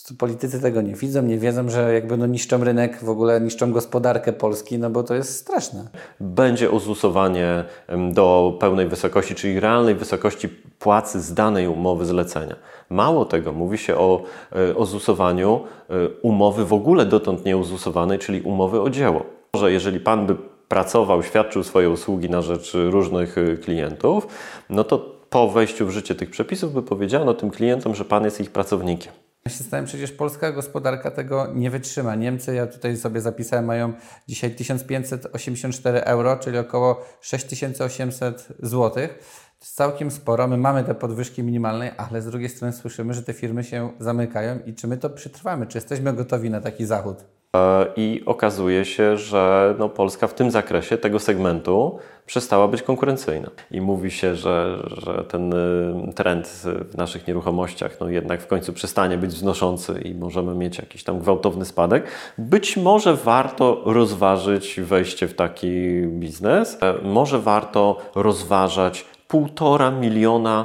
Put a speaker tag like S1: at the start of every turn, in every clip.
S1: Politycy tego nie widzą, nie wiedzą, że jakby niszczą rynek, w ogóle niszczą gospodarkę Polski, bo to jest straszne.
S2: Będzie ozusowanie do pełnej wysokości, czyli realnej wysokości płacy z danej umowy zlecenia. Mało tego, mówi się o ozusowaniu umowy w ogóle dotąd nieuzusowanej, czyli umowy o dzieło. Że jeżeli Pan by pracował, świadczył swoje usługi na rzecz różnych klientów, no to po wejściu w życie tych przepisów by powiedziano tym klientom, że Pan jest ich pracownikiem.
S1: Ja się stałem, przecież polska gospodarka tego nie wytrzyma. Niemcy, ja tutaj sobie zapisałem, mają dzisiaj 1584 euro, czyli około 6800 zł. To jest całkiem sporo. My mamy te podwyżki minimalne, ale z drugiej strony słyszymy, że te firmy się zamykają i czy my to przetrwamy? Czy jesteśmy gotowi na taki zachód?
S2: I okazuje się, że Polska w tym zakresie tego segmentu przestała być konkurencyjna. I mówi się, że ten trend w naszych nieruchomościach jednak w końcu przestanie być wznoszący i możemy mieć jakiś tam gwałtowny spadek. Być może warto rozważyć wejście w taki biznes. Może warto rozważać 1,5 miliona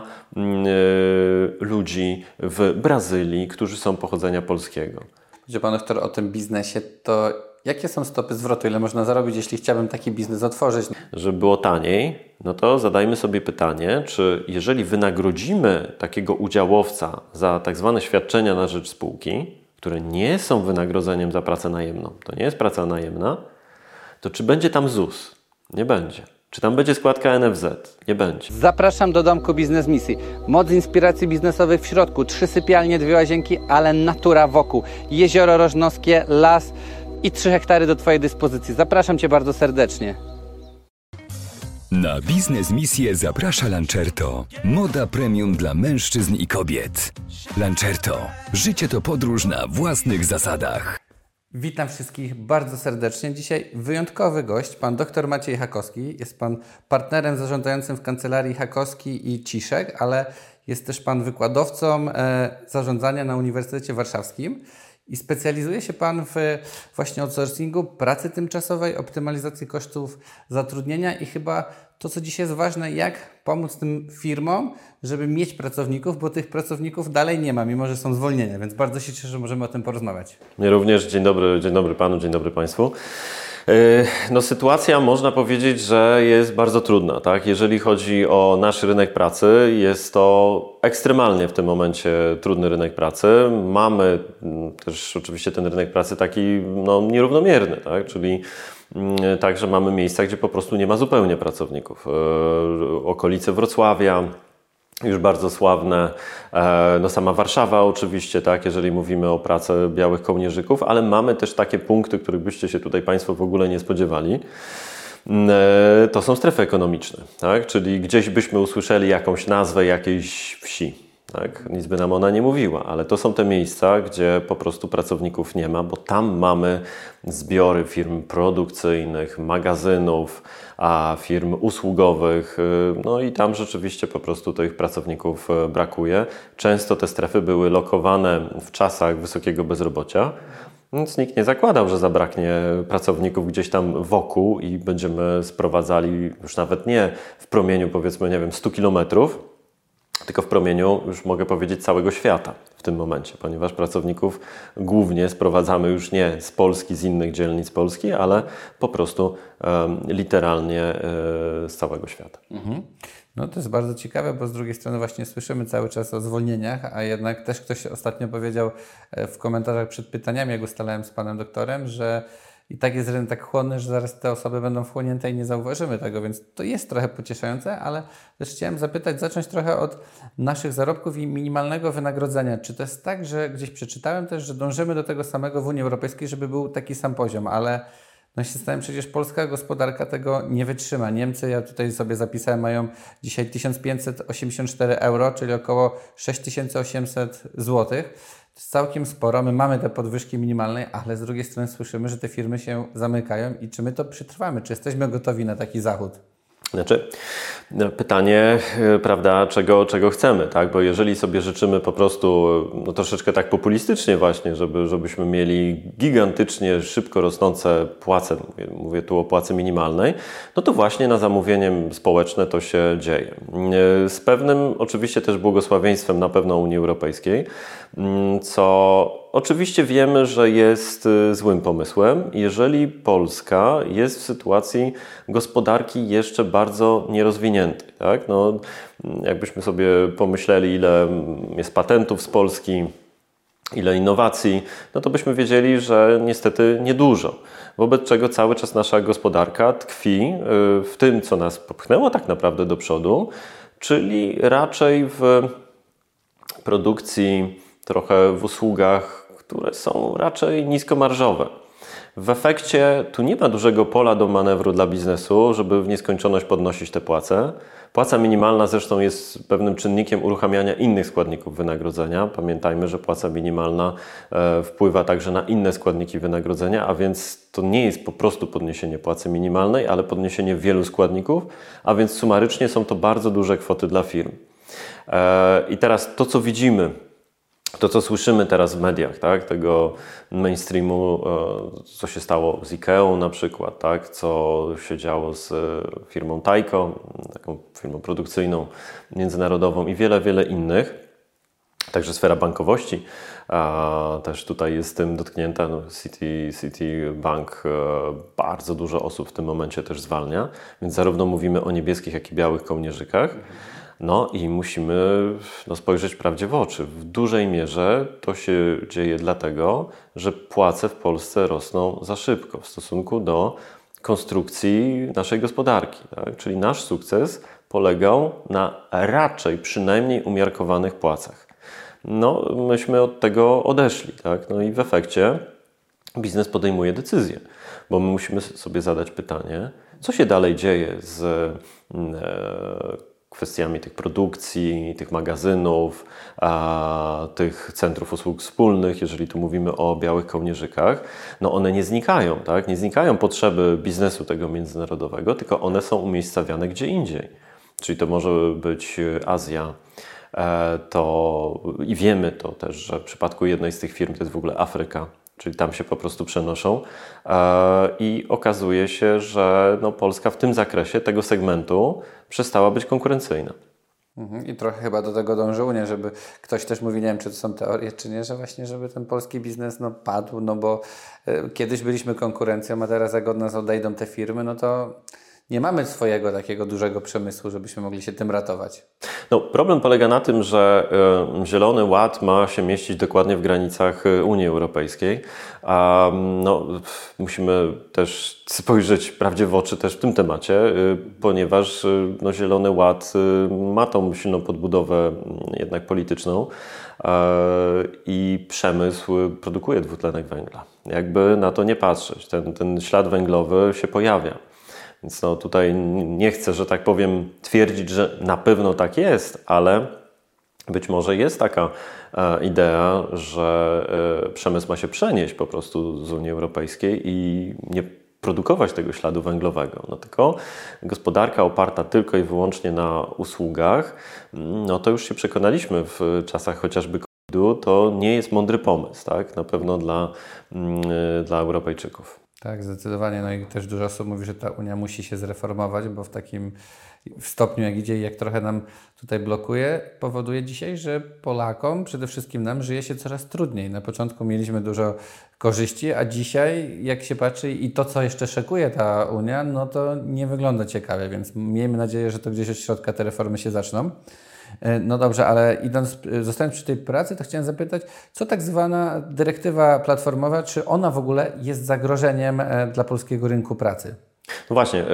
S2: ludzi w Brazylii, którzy są pochodzenia polskiego.
S1: Gdzie Pan doktor o tym biznesie, to jakie są stopy zwrotu? Ile można zarobić, jeśli chciałbym taki biznes otworzyć?
S2: Żeby było taniej, to zadajmy sobie pytanie, czy jeżeli wynagrodzimy takiego udziałowca za tak zwane świadczenia na rzecz spółki, które nie są wynagrodzeniem za pracę najemną, to nie jest praca najemna, to czy będzie tam ZUS? Nie będzie. Czy tam będzie składka NFZ? Nie będzie.
S3: Zapraszam do domku Biznes Misji. Moc inspiracji biznesowych w środku. 3 sypialnie, 2 łazienki, ale natura wokół. Jezioro Rożnowskie, las i 3 hektary do Twojej dyspozycji. Zapraszam Cię bardzo serdecznie.
S4: Na Biznes Misję zaprasza Lancerto. Moda premium dla mężczyzn i kobiet. Lancerto. Życie to podróż na własnych zasadach.
S1: Witam wszystkich bardzo serdecznie. Dzisiaj wyjątkowy gość, pan dr Maciej Hakowski. Jest pan partnerem zarządzającym w kancelarii Hakowski i Ciszek, ale jest też pan wykładowcą zarządzania na Uniwersytecie Warszawskim i specjalizuje się pan w właśnie outsourcingu, pracy tymczasowej, optymalizacji kosztów zatrudnienia i chyba to, co dzisiaj jest ważne, jak pomóc tym firmom, żeby mieć pracowników, bo tych pracowników dalej nie ma, mimo że są zwolnienia, więc bardzo się cieszę, że możemy o tym porozmawiać.
S2: Mnie również. Dzień dobry Panu, dzień dobry Państwu. Sytuacja, można powiedzieć, że jest bardzo trudna, tak? Jeżeli chodzi o nasz rynek pracy, jest to ekstremalnie w tym momencie trudny rynek pracy. Mamy też oczywiście ten rynek pracy taki nierównomierny, tak? Czyli także mamy miejsca, gdzie po prostu nie ma zupełnie pracowników. Okolice Wrocławia, już bardzo sławne, sama Warszawa oczywiście, tak, jeżeli mówimy o pracy białych kołnierzyków, ale mamy też takie punkty, których byście się tutaj Państwo w ogóle nie spodziewali. To są strefy ekonomiczne, tak? Czyli gdzieś byśmy usłyszeli jakąś nazwę jakiejś wsi. Tak? Nic by nam ona nie mówiła, ale to są te miejsca, gdzie po prostu pracowników nie ma, bo tam mamy zbiory firm produkcyjnych, magazynów, firm usługowych, i tam rzeczywiście po prostu tych pracowników brakuje. Często te strefy były lokowane w czasach wysokiego bezrobocia, więc nikt nie zakładał, że zabraknie pracowników gdzieś tam wokół i będziemy sprowadzali już nawet nie w promieniu powiedzmy, 100 kilometrów, tylko w promieniu, już mogę powiedzieć, całego świata w tym momencie, ponieważ pracowników głównie sprowadzamy już nie z Polski, z innych dzielnic Polski, ale po prostu literalnie z całego świata.
S1: Mhm. To jest bardzo ciekawe, bo z drugiej strony właśnie słyszymy cały czas o zwolnieniach, a jednak też ktoś ostatnio powiedział w komentarzach przed pytaniami, jak ustalałem z panem doktorem, że i tak jest rynek tak chłonny, że zaraz te osoby będą wchłonięte i nie zauważymy tego, więc to jest trochę pocieszające, ale też chciałem zacząć trochę od naszych zarobków i minimalnego wynagrodzenia. Czy to jest tak, że gdzieś przeczytałem też, że dążymy do tego samego w Unii Europejskiej, żeby był taki sam poziom, ale się stałem, przecież polska gospodarka tego nie wytrzyma. Niemcy, ja tutaj sobie zapisałem, mają dzisiaj 1584 euro, czyli około 6800 zł. To jest całkiem sporo. My mamy te podwyżki minimalne, ale z drugiej strony słyszymy, że te firmy się zamykają i czy my to przetrwamy? Czy jesteśmy gotowi na taki zachód?
S2: Pytanie, prawda, czego chcemy, tak? Bo jeżeli sobie życzymy po prostu, troszeczkę tak populistycznie właśnie, żebyśmy mieli gigantycznie szybko rosnące płace, mówię tu o płacy minimalnej, to właśnie na zamówienie społeczne to się dzieje. Z pewnym oczywiście też błogosławieństwem na pewno Unii Europejskiej, co oczywiście wiemy, że jest złym pomysłem, jeżeli Polska jest w sytuacji gospodarki jeszcze bardzo nierozwiniętej. Tak? No, jakbyśmy sobie pomyśleli, ile jest patentów z Polski, ile innowacji, no to byśmy wiedzieli, że niestety niedużo. Wobec czego cały czas nasza gospodarka tkwi w tym, co nas popchnęło tak naprawdę do przodu, czyli raczej w produkcji, trochę w usługach, które są raczej niskomarżowe. W efekcie tu nie ma dużego pola do manewru dla biznesu, żeby w nieskończoność podnosić te płace. Płaca minimalna zresztą jest pewnym czynnikiem uruchamiania innych składników wynagrodzenia. Pamiętajmy, że płaca minimalna wpływa także na inne składniki wynagrodzenia, a więc to nie jest po prostu podniesienie płacy minimalnej, ale podniesienie wielu składników, a więc sumarycznie są to bardzo duże kwoty dla firm. I teraz to, co widzimy, to, co słyszymy teraz w mediach, tak, tego mainstreamu, co się stało z IKEA na przykład, tak, co się działo z firmą Tyco, taką firmą produkcyjną, międzynarodową i wiele, wiele innych. Także sfera bankowości też tutaj jest tym dotknięta. No, Citibank bardzo dużo osób w tym momencie też zwalnia, więc zarówno mówimy o niebieskich, jak i białych kołnierzykach. No i musimy spojrzeć prawdzie w oczy. W dużej mierze to się dzieje dlatego, że płace w Polsce rosną za szybko w stosunku do konstrukcji naszej gospodarki. Tak? Czyli nasz sukces polegał na raczej przynajmniej umiarkowanych płacach. No, myśmy od tego odeszli. Tak? No i w efekcie biznes podejmuje decyzję, bo my musimy sobie zadać pytanie, co się dalej dzieje z kwestiami tych produkcji, tych magazynów, tych centrów usług wspólnych, jeżeli tu mówimy o białych kołnierzykach, no one nie znikają, tak? Nie znikają potrzeby biznesu tego międzynarodowego, tylko one są umiejscawiane gdzie indziej. Czyli to może być Azja, i wiemy to też, że w przypadku jednej z tych firm to jest w ogóle Afryka, czyli tam się po prostu przenoszą i okazuje się, że no, Polska w tym zakresie tego segmentu przestała być konkurencyjna.
S1: I trochę chyba do tego dąży Unia, żeby ktoś też mówi, nie wiem, czy to są teorie, czy nie, że właśnie, żeby ten polski biznes padł, no bo kiedyś byliśmy konkurencją, a teraz jak od nas odejdą te firmy, no to nie mamy swojego takiego dużego przemysłu, żebyśmy mogli się tym ratować.
S2: No, problem polega na tym, że Zielony Ład ma się mieścić dokładnie w granicach Unii Europejskiej, a no, musimy też spojrzeć prawdzie w oczy też w tym temacie, ponieważ no, Zielony Ład ma tą silną podbudowę jednak polityczną i przemysł produkuje dwutlenek węgla. Jakby na to nie patrzeć, ten ślad węglowy się pojawia. Więc no tutaj nie chcę, że tak powiem, twierdzić, że na pewno tak jest, ale być może jest taka idea, że przemysł ma się przenieść po prostu z Unii Europejskiej i nie produkować tego śladu węglowego. No tylko gospodarka oparta tylko i wyłącznie na usługach, no to już się przekonaliśmy w czasach chociażby COVID-u, to nie jest mądry pomysł, tak? Na pewno dla Europejczyków.
S1: Tak, zdecydowanie. No i też dużo osób mówi, że ta Unia musi się zreformować, bo w takim stopniu, jak idzie i jak trochę nam tutaj blokuje, powoduje dzisiaj, że Polakom, przede wszystkim nam, żyje się coraz trudniej. Na początku mieliśmy dużo korzyści, a dzisiaj, jak się patrzy i to, co jeszcze szykuje ta Unia, no to nie wygląda ciekawie, więc miejmy nadzieję, że to gdzieś od środka te reformy się zaczną. No dobrze, ale zostając przy tej pracy, to chciałem zapytać, co tak zwana dyrektywa platformowa, czy ona w ogóle jest zagrożeniem dla polskiego rynku pracy?
S2: No właśnie,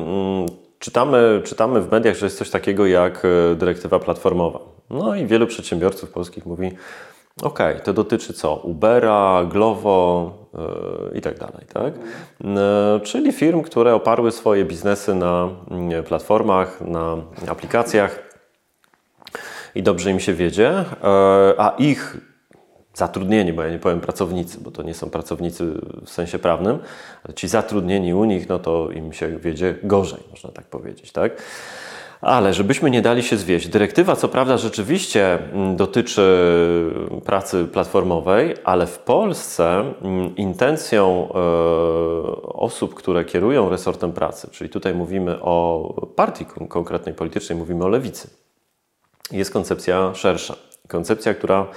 S2: czytamy w mediach, że jest coś takiego jak dyrektywa platformowa. No i wielu przedsiębiorców polskich mówi, okej, to dotyczy co? Ubera, Glovo i tak dalej, tak? Czyli firm, które oparły swoje biznesy na platformach, na aplikacjach, i dobrze im się wiedzie, a ich zatrudnieni, bo ja nie powiem pracownicy, bo to nie są pracownicy w sensie prawnym, ale ci zatrudnieni u nich, no to im się wiedzie gorzej, można tak powiedzieć, tak? Ale żebyśmy nie dali się zwieść, dyrektywa co prawda rzeczywiście dotyczy pracy platformowej, ale w Polsce intencją osób, które kierują resortem pracy, czyli tutaj mówimy o partii konkretnej politycznej, mówimy o lewicy, jest koncepcja szersza. Koncepcja, która w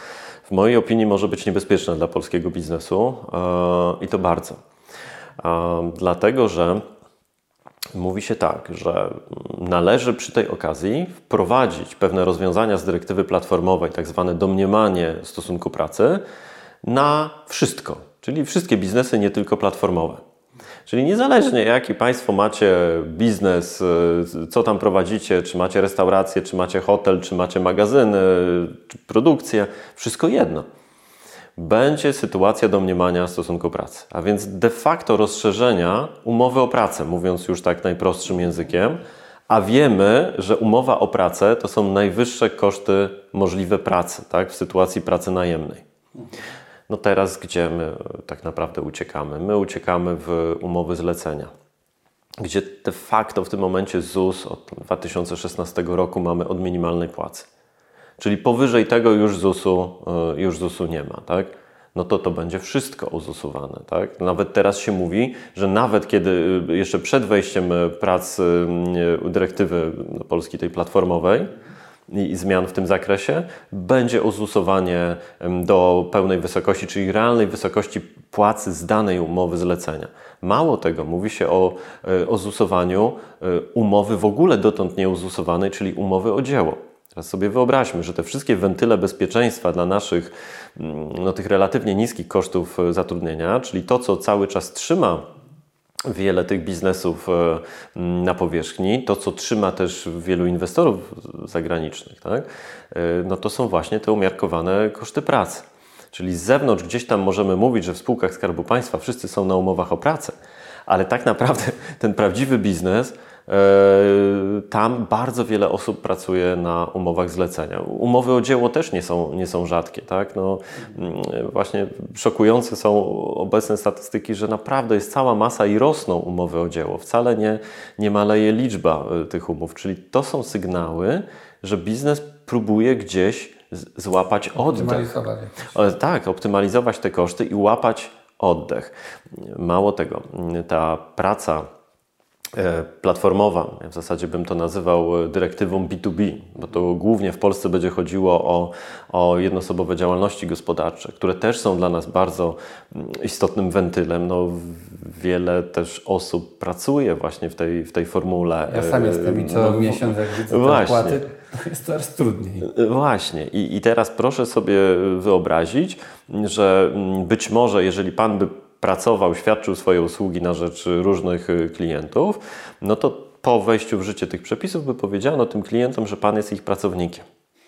S2: w mojej opinii może być niebezpieczna dla polskiego biznesu i to bardzo. Dlatego, że mówi się tak, że należy przy tej okazji wprowadzić pewne rozwiązania z dyrektywy platformowej, tak zwane domniemanie stosunku pracy, na wszystko, czyli wszystkie biznesy, nie tylko platformowe. Czyli niezależnie jaki Państwo macie biznes, co tam prowadzicie, czy macie restaurację, czy macie hotel, czy macie magazyny, czy produkcję, wszystko jedno. Będzie sytuacja domniemania stosunku pracy, a więc de facto rozszerzenia umowy o pracę, mówiąc już tak najprostszym językiem, a wiemy, że umowa o pracę to są najwyższe koszty możliwe pracy, tak, w sytuacji pracy najemnej. No teraz gdzie my tak naprawdę uciekamy? My uciekamy w umowy zlecenia, gdzie de facto w tym momencie ZUS od 2016 roku mamy od minimalnej płacy. Czyli powyżej tego już ZUS-u nie ma, tak? No to będzie wszystko uzusowane, tak? Nawet teraz się mówi, że nawet kiedy jeszcze przed wejściem prac dyrektywy polskiej tej platformowej i zmian w tym zakresie, będzie ozusowanie do pełnej wysokości, czyli realnej wysokości płacy z danej umowy zlecenia. Mało tego, mówi się o ozusowaniu umowy w ogóle dotąd nieuzusowanej, czyli umowy o dzieło. Teraz sobie wyobraźmy, że te wszystkie wentyle bezpieczeństwa dla naszych, tych relatywnie niskich kosztów zatrudnienia, czyli to, co cały czas trzyma wiele tych biznesów na powierzchni, to, co trzyma też wielu inwestorów zagranicznych, tak? No to są właśnie te umiarkowane koszty pracy. Czyli z zewnątrz gdzieś tam możemy mówić, że w spółkach Skarbu Państwa wszyscy są na umowach o pracę, ale tak naprawdę ten prawdziwy biznes, tam bardzo wiele osób pracuje na umowach zlecenia. Umowy o dzieło też nie są rzadkie, tak? No, właśnie szokujące są obecne statystyki, że naprawdę jest cała masa i rosną umowy o dzieło. Wcale nie maleje liczba tych umów. Czyli to są sygnały, że biznes próbuje gdzieś złapać oddech. Tak, optymalizować te koszty i łapać oddech. Mało tego, ta praca platformowa, ja w zasadzie bym to nazywał dyrektywą B2B, bo to głównie w Polsce będzie chodziło o jednoosobowe działalności gospodarcze, które też są dla nas bardzo istotnym wentylem. No, wiele też osób pracuje właśnie w tej formule.
S1: Ja sam jestem i co miesiąc jak widzę te opłaty, to jest coraz trudniej.
S2: Właśnie. I teraz proszę sobie wyobrazić, że być może jeżeli Pan by pracował, świadczył swoje usługi na rzecz różnych klientów, no to po wejściu w życie tych przepisów by powiedziano tym klientom, że Pan jest ich pracownikiem.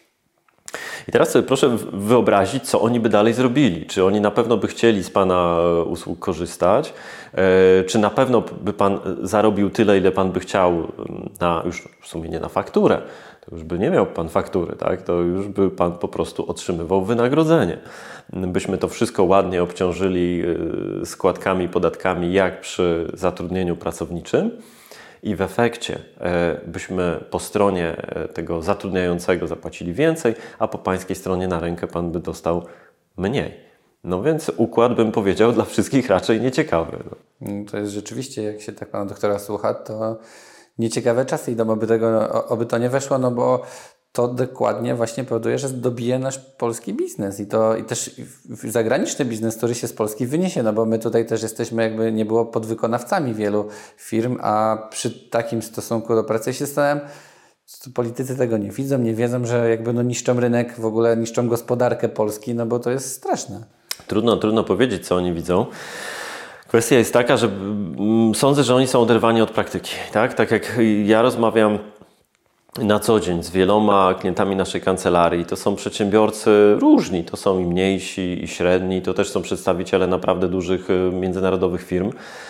S2: I teraz sobie proszę wyobrazić, co oni by dalej zrobili. Czy oni na pewno by chcieli z Pana usług korzystać, czy na pewno by Pan zarobił tyle, ile Pan by chciał, już w sumie nie na fakturę, to już by nie miał Pan faktury, tak? To już by Pan po prostu otrzymywał wynagrodzenie. Byśmy to wszystko ładnie obciążyli składkami, podatkami, jak przy zatrudnieniu pracowniczym i w efekcie byśmy po stronie tego zatrudniającego zapłacili więcej, a po Pańskiej stronie na rękę Pan by dostał mniej. No więc układ, bym powiedział, dla wszystkich raczej nieciekawy.
S1: To jest rzeczywiście, jak się tak Pana doktora słucha, to nieciekawe czasy idą, oby to nie weszło, no bo to dokładnie właśnie powoduje, że dobije nasz polski biznes i też zagraniczny biznes, który się z Polski wyniesie, no bo my tutaj też jesteśmy, jakby nie było, podwykonawcami wielu firm, a przy takim stosunku do pracy się zastanawiam, politycy tego nie widzą, nie wiedzą, że jakby niszczą rynek, w ogóle niszczą gospodarkę Polski, no bo to jest straszne.
S2: Trudno powiedzieć, co oni widzą. Kwestia jest taka, że sądzę, że oni są oderwani od praktyki. Tak jak ja rozmawiam na co dzień z wieloma klientami naszej kancelarii, to są przedsiębiorcy różni, to są i mniejsi, i średni, to też są przedstawiciele naprawdę dużych międzynarodowych firm,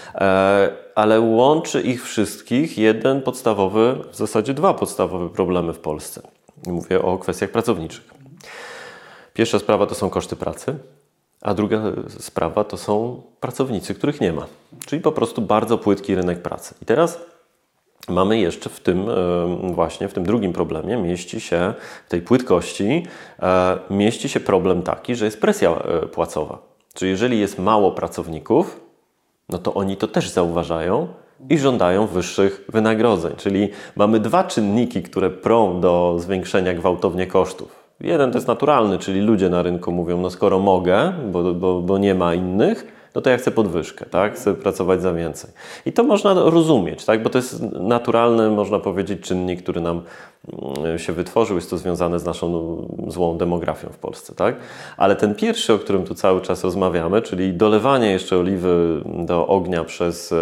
S2: ale łączy ich wszystkich jeden podstawowy, w zasadzie dwa podstawowe problemy w Polsce. Mówię o kwestiach pracowniczych. Pierwsza sprawa to są koszty pracy, a druga sprawa to są pracownicy, których nie ma. Czyli po prostu bardzo płytki rynek pracy. I teraz mamy jeszcze w tym drugim problemie w tej płytkości mieści się problem taki, że jest presja płacowa. Czyli jeżeli jest mało pracowników, no to oni to też zauważają i żądają wyższych wynagrodzeń. Czyli mamy dwa czynniki, które prą do zwiększenia gwałtownie kosztów. Jeden to jest naturalny, czyli ludzie na rynku mówią, no skoro mogę, bo nie ma innych, no to ja chcę podwyżkę, tak? Chcę pracować za więcej. I to można rozumieć, tak? Bo to jest naturalny, można powiedzieć, czynnik, który nam się wytworzył. Jest to związane z naszą złą demografią w Polsce, tak? Ale ten pierwszy, o którym tu cały czas rozmawiamy, czyli dolewanie jeszcze oliwy do ognia przez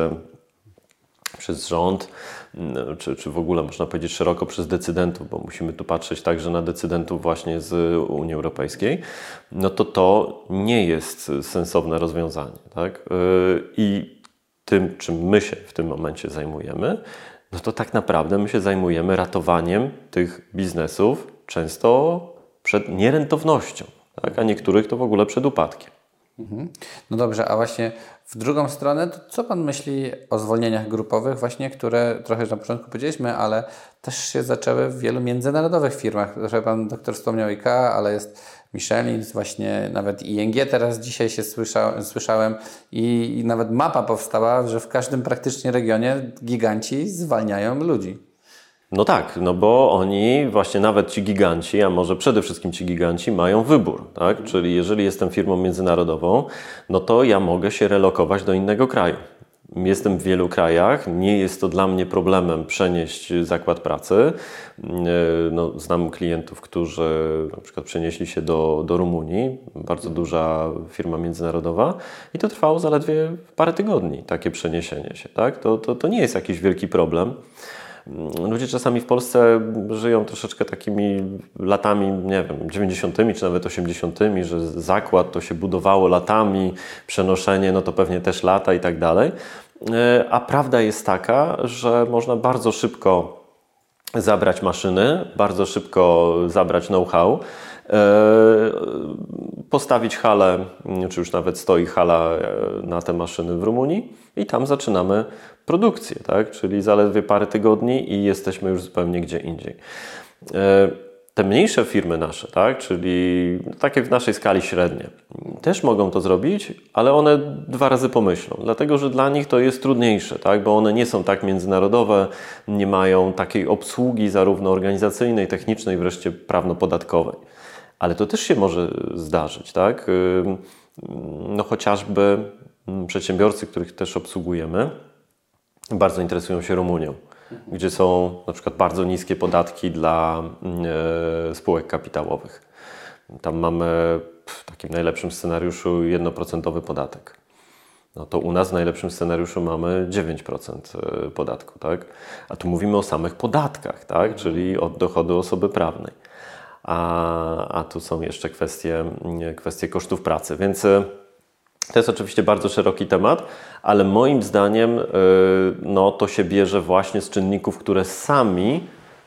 S2: rząd, czy w ogóle można powiedzieć szeroko przez decydentów, bo musimy tu patrzeć także na decydentów właśnie z Unii Europejskiej, no to nie jest sensowne rozwiązanie, tak? I tym, czym my się w tym momencie zajmujemy, no to tak naprawdę my się zajmujemy ratowaniem tych biznesów często przed nierentownością, tak? A niektórych to w ogóle przed upadkiem.
S1: No dobrze, a właśnie w drugą stronę, to co Pan myśli o zwolnieniach grupowych właśnie, które trochę na początku powiedzieliśmy, ale też się zaczęły w wielu międzynarodowych firmach. Trochę Pan doktor wspomniał IKEA, ale jest Michelin, właśnie nawet ING teraz dzisiaj się słyszałem i nawet mapa powstała, że w każdym praktycznie regionie giganci zwalniają ludzi.
S2: No tak, no bo oni, właśnie nawet ci giganci, a może przede wszystkim ci giganci mają wybór, tak? Czyli jeżeli jestem firmą międzynarodową, no to ja mogę się relokować do innego kraju. Jestem w wielu krajach, nie jest to dla mnie problemem przenieść zakład pracy. No, znam klientów, którzy na przykład przenieśli się do Rumunii, bardzo duża firma międzynarodowa i to trwało zaledwie parę tygodni, takie przeniesienie się, tak? To nie jest jakiś wielki problem. Ludzie czasami w Polsce żyją troszeczkę takimi latami, nie wiem, 90. czy nawet 80., że zakład to się budowało latami, przenoszenie no to pewnie też lata i tak dalej. A prawda jest taka, że można bardzo szybko zabrać maszyny, bardzo szybko zabrać know-how, postawić halę, czy już nawet stoi hala na te maszyny w Rumunii i tam zaczynamy produkcję, tak? Czyli zaledwie parę tygodni i jesteśmy już zupełnie gdzie indziej. Te mniejsze firmy nasze, tak? Czyli takie w naszej skali średnie, też mogą to zrobić, ale one 2 razy pomyślą, dlatego że dla nich to jest trudniejsze, tak? Bo one nie są tak międzynarodowe, nie mają takiej obsługi zarówno organizacyjnej, technicznej, wreszcie prawno-podatkowej. Ale to też się może zdarzyć, tak? No chociażby przedsiębiorcy, których też obsługujemy, bardzo interesują się Rumunią, gdzie są na przykład bardzo niskie podatki dla spółek kapitałowych. Tam mamy w takim najlepszym scenariuszu 1% podatek. No to u nas w najlepszym scenariuszu mamy 9% podatku, tak? A tu mówimy o samych podatkach, tak? Czyli od dochodu osoby prawnej. A tu są jeszcze kwestie kosztów pracy, więc to jest oczywiście bardzo szeroki temat, ale moim zdaniem no, to się bierze właśnie z czynników, które sami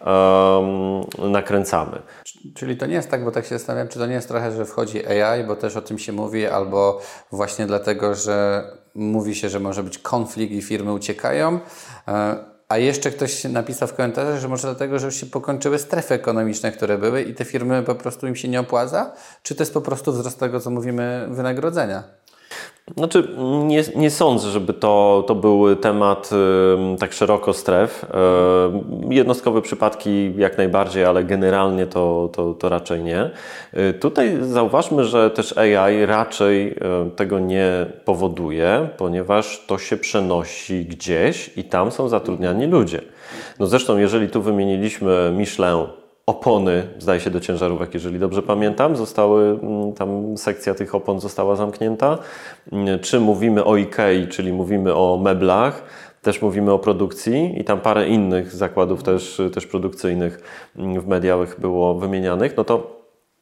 S2: nakręcamy.
S1: Czyli to nie jest tak, bo tak się zastanawiam, czy to nie jest trochę, że wchodzi AI, bo też o tym się mówi, albo właśnie dlatego, że mówi się, że może być konflikt i firmy uciekają, a jeszcze ktoś napisał w komentarzach, że może dlatego, że już się pokończyły strefy ekonomiczne, które były i te firmy po prostu im się nie opłaca? Czy to jest po prostu wzrost tego, co mówimy, wynagrodzenia?
S2: Znaczy, nie sądzę, żeby to był temat tak szeroko stref. Jednostkowe przypadki jak najbardziej, ale generalnie to raczej nie. Tutaj zauważmy, że też AI raczej tego nie powoduje, ponieważ to się przenosi gdzieś i tam są zatrudniani ludzie. No zresztą, jeżeli tu wymieniliśmy Michelin, opony, zdaje się do ciężarówek, jeżeli dobrze pamiętam, tam sekcja tych opon została zamknięta. Czy mówimy o IKEA, czyli mówimy o meblach, też mówimy o produkcji i tam parę innych zakładów też produkcyjnych w mediach było wymienianych, no to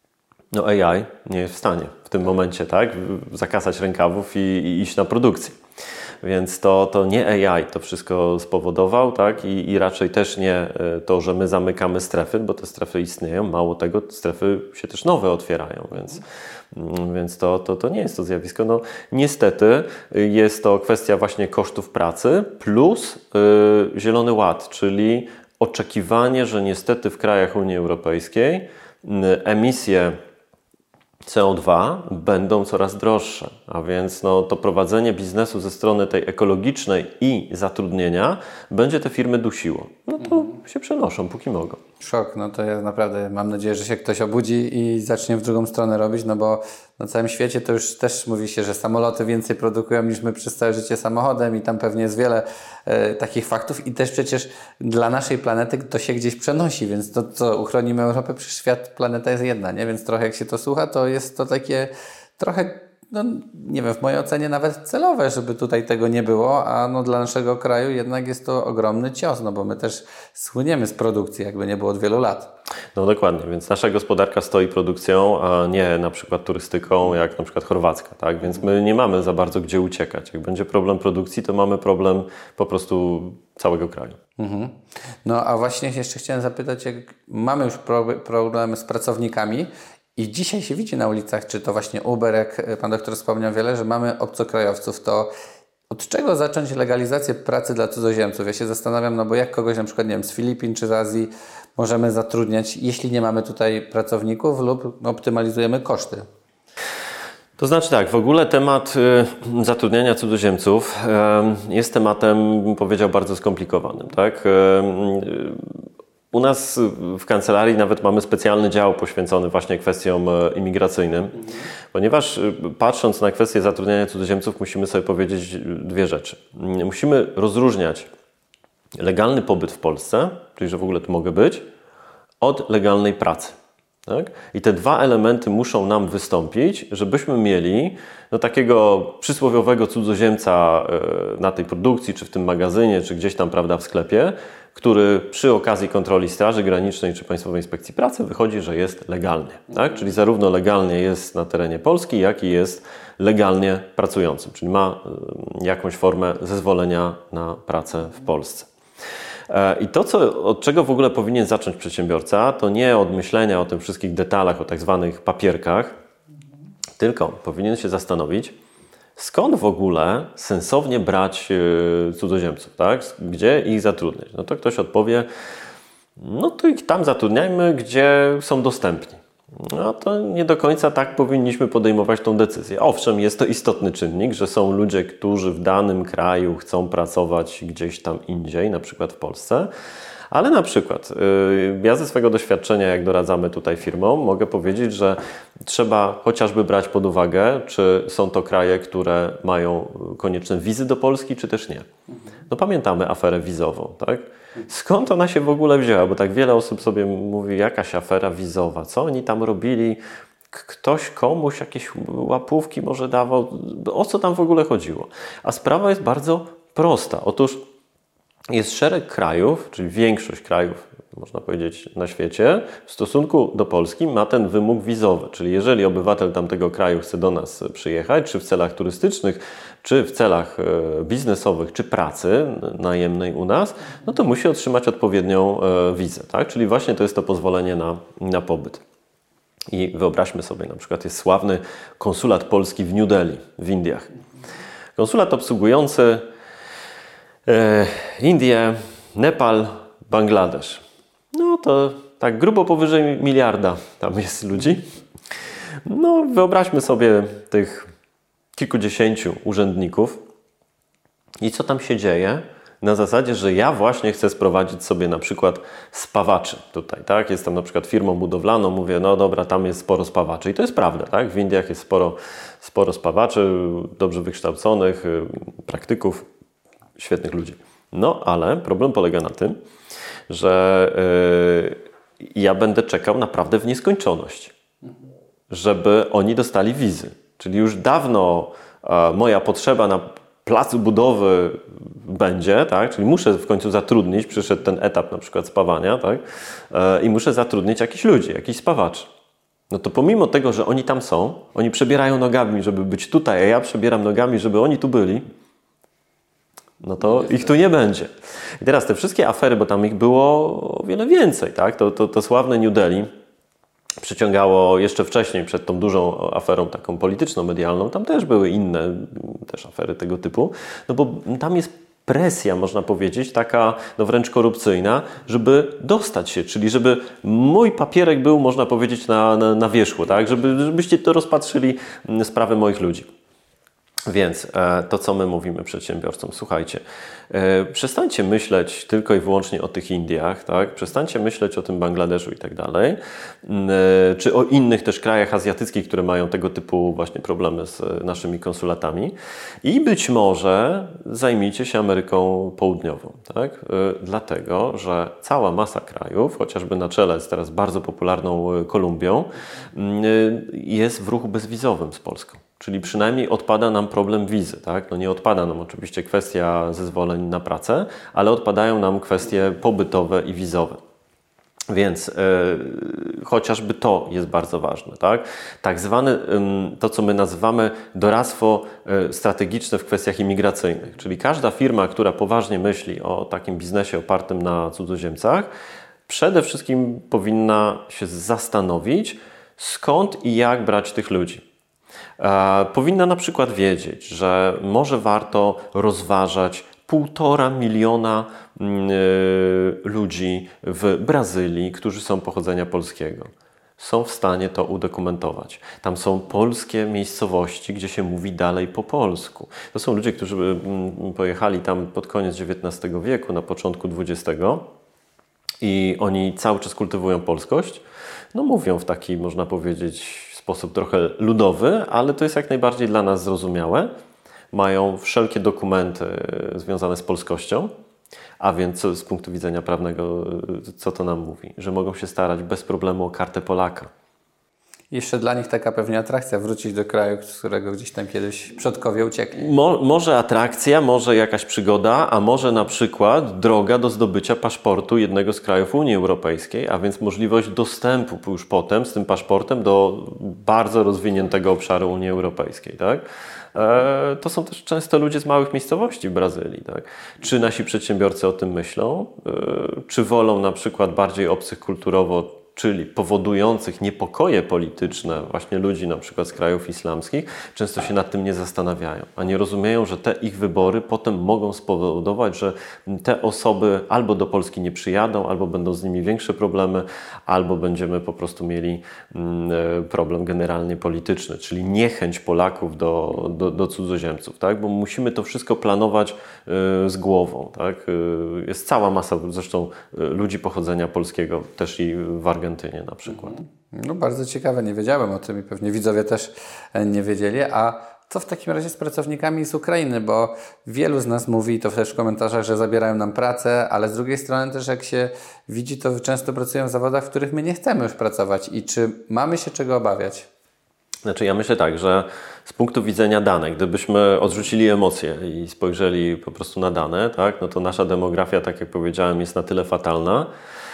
S2: AI nie jest w stanie w tym momencie, tak, zakasać rękawów i iść na produkcję. Więc to nie AI to wszystko spowodował, tak? I raczej też nie to, że my zamykamy strefy, bo te strefy istnieją. Mało tego, strefy się też nowe otwierają, więc to nie jest to zjawisko. No, niestety jest to kwestia właśnie kosztów pracy plus Zielony Ład, czyli oczekiwanie, że niestety w krajach Unii Europejskiej emisje CO2 będą coraz droższe, a więc no, to prowadzenie biznesu ze strony tej ekologicznej i zatrudnienia będzie te firmy dusiło. No to się przenoszą, póki mogą.
S1: Szok, no to ja naprawdę mam nadzieję, że się ktoś obudzi i zacznie w drugą stronę robić, no bo na całym świecie to już też mówi się, że samoloty więcej produkują niż my przez całe życie samochodem i tam pewnie jest wiele takich faktów i też przecież dla naszej planety to się gdzieś przenosi, więc to co, uchronimy Europę, przecież świat, planeta jest jedna, nie? Więc trochę jak się to słucha, to jest to takie trochę, no nie wiem, w mojej ocenie nawet celowe, żeby tutaj tego nie było, a no dla naszego kraju jednak jest to ogromny cios, no bo my też słyniemy z produkcji, jakby nie było od wielu lat.
S2: No dokładnie, więc nasza gospodarka stoi produkcją, a nie na przykład turystyką, jak na przykład chorwacka, tak? Więc my nie mamy za bardzo gdzie uciekać. Jak będzie problem produkcji, to mamy problem po prostu całego kraju.
S1: No a właśnie jeszcze chciałem zapytać, jak mamy już problemy z pracownikami i dzisiaj się widzi na ulicach, czy to właśnie Uber, jak Pan doktor wspomniał wiele, że mamy obcokrajowców, to od czego zacząć legalizację pracy dla cudzoziemców? Ja się zastanawiam, no bo jak kogoś na przykład, nie wiem, z Filipin czy z Azji możemy zatrudniać, jeśli nie mamy tutaj pracowników lub optymalizujemy koszty?
S2: To znaczy tak, w ogóle temat zatrudniania cudzoziemców jest tematem, bym powiedział, bardzo skomplikowanym, tak? U nas w kancelarii nawet mamy specjalny dział poświęcony właśnie kwestiom imigracyjnym, ponieważ patrząc na kwestię zatrudniania cudzoziemców musimy sobie powiedzieć dwie rzeczy. Musimy rozróżniać legalny pobyt w Polsce, czyli że w ogóle tu mogę być, od legalnej pracy. Tak? I te dwa elementy muszą nam wystąpić, żebyśmy mieli no, takiego przysłowiowego cudzoziemca na tej produkcji, czy w tym magazynie, czy gdzieś tam, prawda, w sklepie, który przy okazji kontroli Straży Granicznej czy Państwowej Inspekcji Pracy wychodzi, że jest legalny. Tak? Czyli zarówno legalnie jest na terenie Polski, jak i jest legalnie pracującym, czyli ma jakąś formę zezwolenia na pracę w Polsce. I to, od czego w ogóle powinien zacząć przedsiębiorca, to nie od myślenia o tym wszystkich detalach, o tak zwanych papierkach, tylko powinien się zastanowić, skąd w ogóle sensownie brać cudzoziemców, tak? Gdzie ich zatrudniać? No to ktoś odpowie, no to ich tam zatrudniajmy, gdzie są dostępni. No to nie do końca tak powinniśmy podejmować tą decyzję. Owszem, jest to istotny czynnik, że są ludzie, którzy w danym kraju chcą pracować gdzieś tam indziej, na przykład w Polsce, ale na przykład ja ze swojego doświadczenia, jak doradzamy tutaj firmom, mogę powiedzieć, że trzeba chociażby brać pod uwagę, czy są to kraje, które mają konieczne wizy do Polski, czy też nie. No pamiętamy aferę wizową, tak? Skąd ona się w ogóle wzięła? Bo tak wiele osób sobie mówi, jakaś afera wizowa, co oni tam robili? Ktoś komuś jakieś łapówki może dawał? O co tam w ogóle chodziło? A sprawa jest bardzo prosta. Otóż jest szereg krajów, czyli większość krajów, można powiedzieć, na świecie, w stosunku do Polski ma ten wymóg wizowy. Czyli jeżeli obywatel tamtego kraju chce do nas przyjechać, czy w celach turystycznych, czy w celach biznesowych, czy pracy najemnej u nas, no to musi otrzymać odpowiednią wizę. Tak? Czyli właśnie to jest to pozwolenie na pobyt. I wyobraźmy sobie, na przykład jest sławny konsulat polski w New Delhi, w Indiach. Konsulat obsługujący Indie, Nepal, Bangladesz. No to tak grubo powyżej 1 miliarda tam jest ludzi. No wyobraźmy sobie tych kilkudziesięciu urzędników i co tam się dzieje na zasadzie, że ja właśnie chcę sprowadzić sobie na przykład spawaczy tutaj, tak? Jestem na przykład firmą budowlaną, mówię, no dobra, tam jest sporo spawaczy i to jest prawda, tak? W Indiach jest sporo spawaczy, dobrze wykształconych, praktyków, świetnych ludzi. No, ale problem polega na tym, że ja będę czekał naprawdę w nieskończoność, żeby oni dostali wizy. Czyli już dawno moja potrzeba na placu budowy będzie, tak? Czyli muszę w końcu zatrudnić, przyszedł ten etap na przykład spawania, tak? I muszę zatrudnić jakichś ludzi, jakichś spawaczy. No to pomimo tego, że oni tam są, oni przebierają nogami, żeby być tutaj, a ja przebieram nogami, żeby oni tu byli, no to ich tu nie będzie. I teraz te wszystkie afery, bo tam ich było o wiele więcej, tak? To sławne New Delhi przyciągało jeszcze wcześniej, przed tą dużą aferą taką polityczną, medialną, tam też były inne też afery tego typu, no bo tam jest presja, można powiedzieć, taka no wręcz korupcyjna, żeby dostać się, czyli żeby mój papierek był, można powiedzieć, na wierzchu, tak? Żebyście to rozpatrzyli sprawę moich ludzi. Więc to, co my mówimy przedsiębiorcom, słuchajcie, przestańcie myśleć tylko i wyłącznie o tych Indiach, tak? Przestańcie myśleć o tym Bangladeszu i tak dalej, czy o innych też krajach azjatyckich, które mają tego typu właśnie problemy z naszymi konsulatami i być może zajmijcie się Ameryką Południową, tak? Dlatego, że cała masa krajów, chociażby na czele z teraz bardzo popularną Kolumbią, jest w ruchu bezwizowym z Polską. Czyli przynajmniej odpada nam problem wizy, tak? No nie odpada nam oczywiście kwestia zezwoleń na pracę, ale odpadają nam kwestie pobytowe i wizowe. Więc chociażby to jest bardzo ważne, tak? Tak zwane, to co my nazywamy doradztwo strategiczne w kwestiach imigracyjnych, czyli każda firma, która poważnie myśli o takim biznesie opartym na cudzoziemcach, przede wszystkim powinna się zastanowić, skąd i jak brać tych ludzi. Powinna na przykład wiedzieć, że może warto rozważać 1,5 miliona ludzi w Brazylii, którzy są pochodzenia polskiego. Są w stanie to udokumentować. Tam są polskie miejscowości, gdzie się mówi dalej po polsku. To są ludzie, którzy pojechali tam pod koniec XIX wieku, na początku XX i oni cały czas kultywują polskość. No mówią w taki, można powiedzieć, sposób trochę ludowy, ale to jest jak najbardziej dla nas zrozumiałe. Mają wszelkie dokumenty związane z polskością, a więc z punktu widzenia prawnego, co to nam mówi? Że mogą się starać bez problemu o kartę Polaka.
S1: Jeszcze dla nich taka pewnie atrakcja wrócić do kraju, z którego gdzieś tam kiedyś przodkowie uciekli.
S2: Może atrakcja, może jakaś przygoda, a może na przykład droga do zdobycia paszportu jednego z krajów Unii Europejskiej, a więc możliwość dostępu już potem z tym paszportem do bardzo rozwiniętego obszaru Unii Europejskiej, tak? To są też często ludzie z małych miejscowości w Brazylii, tak? Czy nasi przedsiębiorcy o tym myślą? Czy wolą na przykład bardziej obcych kulturowo, czyli powodujących niepokoje polityczne właśnie ludzi na przykład z krajów islamskich, często się nad tym nie zastanawiają, a nie rozumieją, że te ich wybory potem mogą spowodować, że te osoby albo do Polski nie przyjadą, albo będą z nimi większe problemy, albo będziemy po prostu mieli problem generalnie polityczny, czyli niechęć Polaków do cudzoziemców, tak? Bo musimy to wszystko planować z głową, tak? Jest cała masa zresztą ludzi pochodzenia polskiego, też i w Argentynie na przykład.
S1: No bardzo ciekawe, nie wiedziałem o tym i pewnie widzowie też nie wiedzieli. A co w takim razie z pracownikami z Ukrainy? Bo wielu z nas mówi, to też w komentarzach, że zabierają nam pracę, ale z drugiej strony też jak się widzi, to często pracują w zawodach, w których my nie chcemy już pracować. I czy mamy się czego obawiać?
S2: Znaczy ja myślę tak, że z punktu widzenia danych, gdybyśmy odrzucili emocje i spojrzeli po prostu na dane, tak, no to nasza demografia, tak jak powiedziałem, jest na tyle fatalna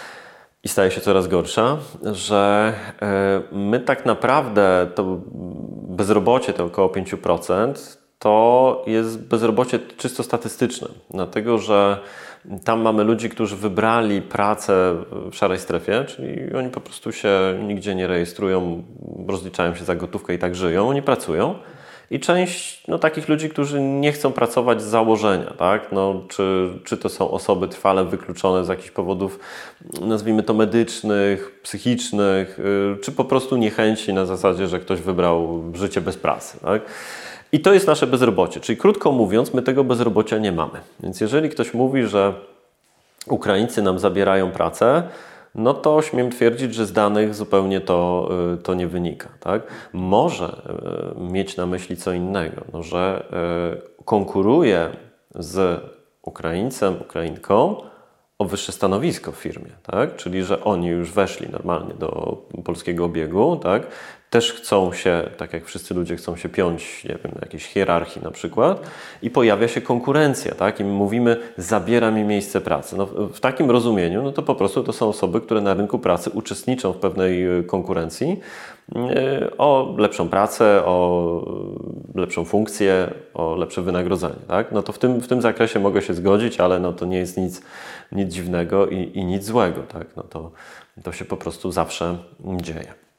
S2: i staje się coraz gorsza, że my tak naprawdę to bezrobocie to około 5%, to jest bezrobocie czysto statystyczne, dlatego że tam mamy ludzi, którzy wybrali pracę w szarej strefie, czyli oni po prostu się nigdzie nie rejestrują, rozliczają się za gotówkę i tak żyją, oni pracują. I część takich ludzi, którzy nie chcą pracować z założenia, tak? Czy to są osoby trwale wykluczone z jakichś powodów, nazwijmy to medycznych, psychicznych, czy po prostu niechęci na zasadzie, że ktoś wybrał życie bez pracy, tak? I to jest nasze bezrobocie, czyli krótko mówiąc, my tego bezrobocia nie mamy. Więc jeżeli ktoś mówi, że Ukraińcy nam zabierają pracę, no to śmiem twierdzić, że z danych zupełnie to nie wynika, tak? Może mieć na myśli co innego, że konkuruje z Ukraińcem, Ukrainką o wyższe stanowisko w firmie, tak? Czyli że oni już weszli normalnie do polskiego obiegu, tak? Też chcą się, tak jak wszyscy ludzie chcą się piąć, nie wiem, na jakiejś hierarchii na przykład i pojawia się konkurencja, tak? I my mówimy, zabiera mi miejsce pracy. No, w takim rozumieniu, to po prostu to są osoby, które na rynku pracy uczestniczą w pewnej konkurencji o lepszą pracę, o lepszą funkcję, o lepsze wynagrodzenie, tak? No to w tym zakresie mogę się zgodzić, ale to nie jest nic dziwnego i nic złego, tak? No to się po prostu zawsze dzieje.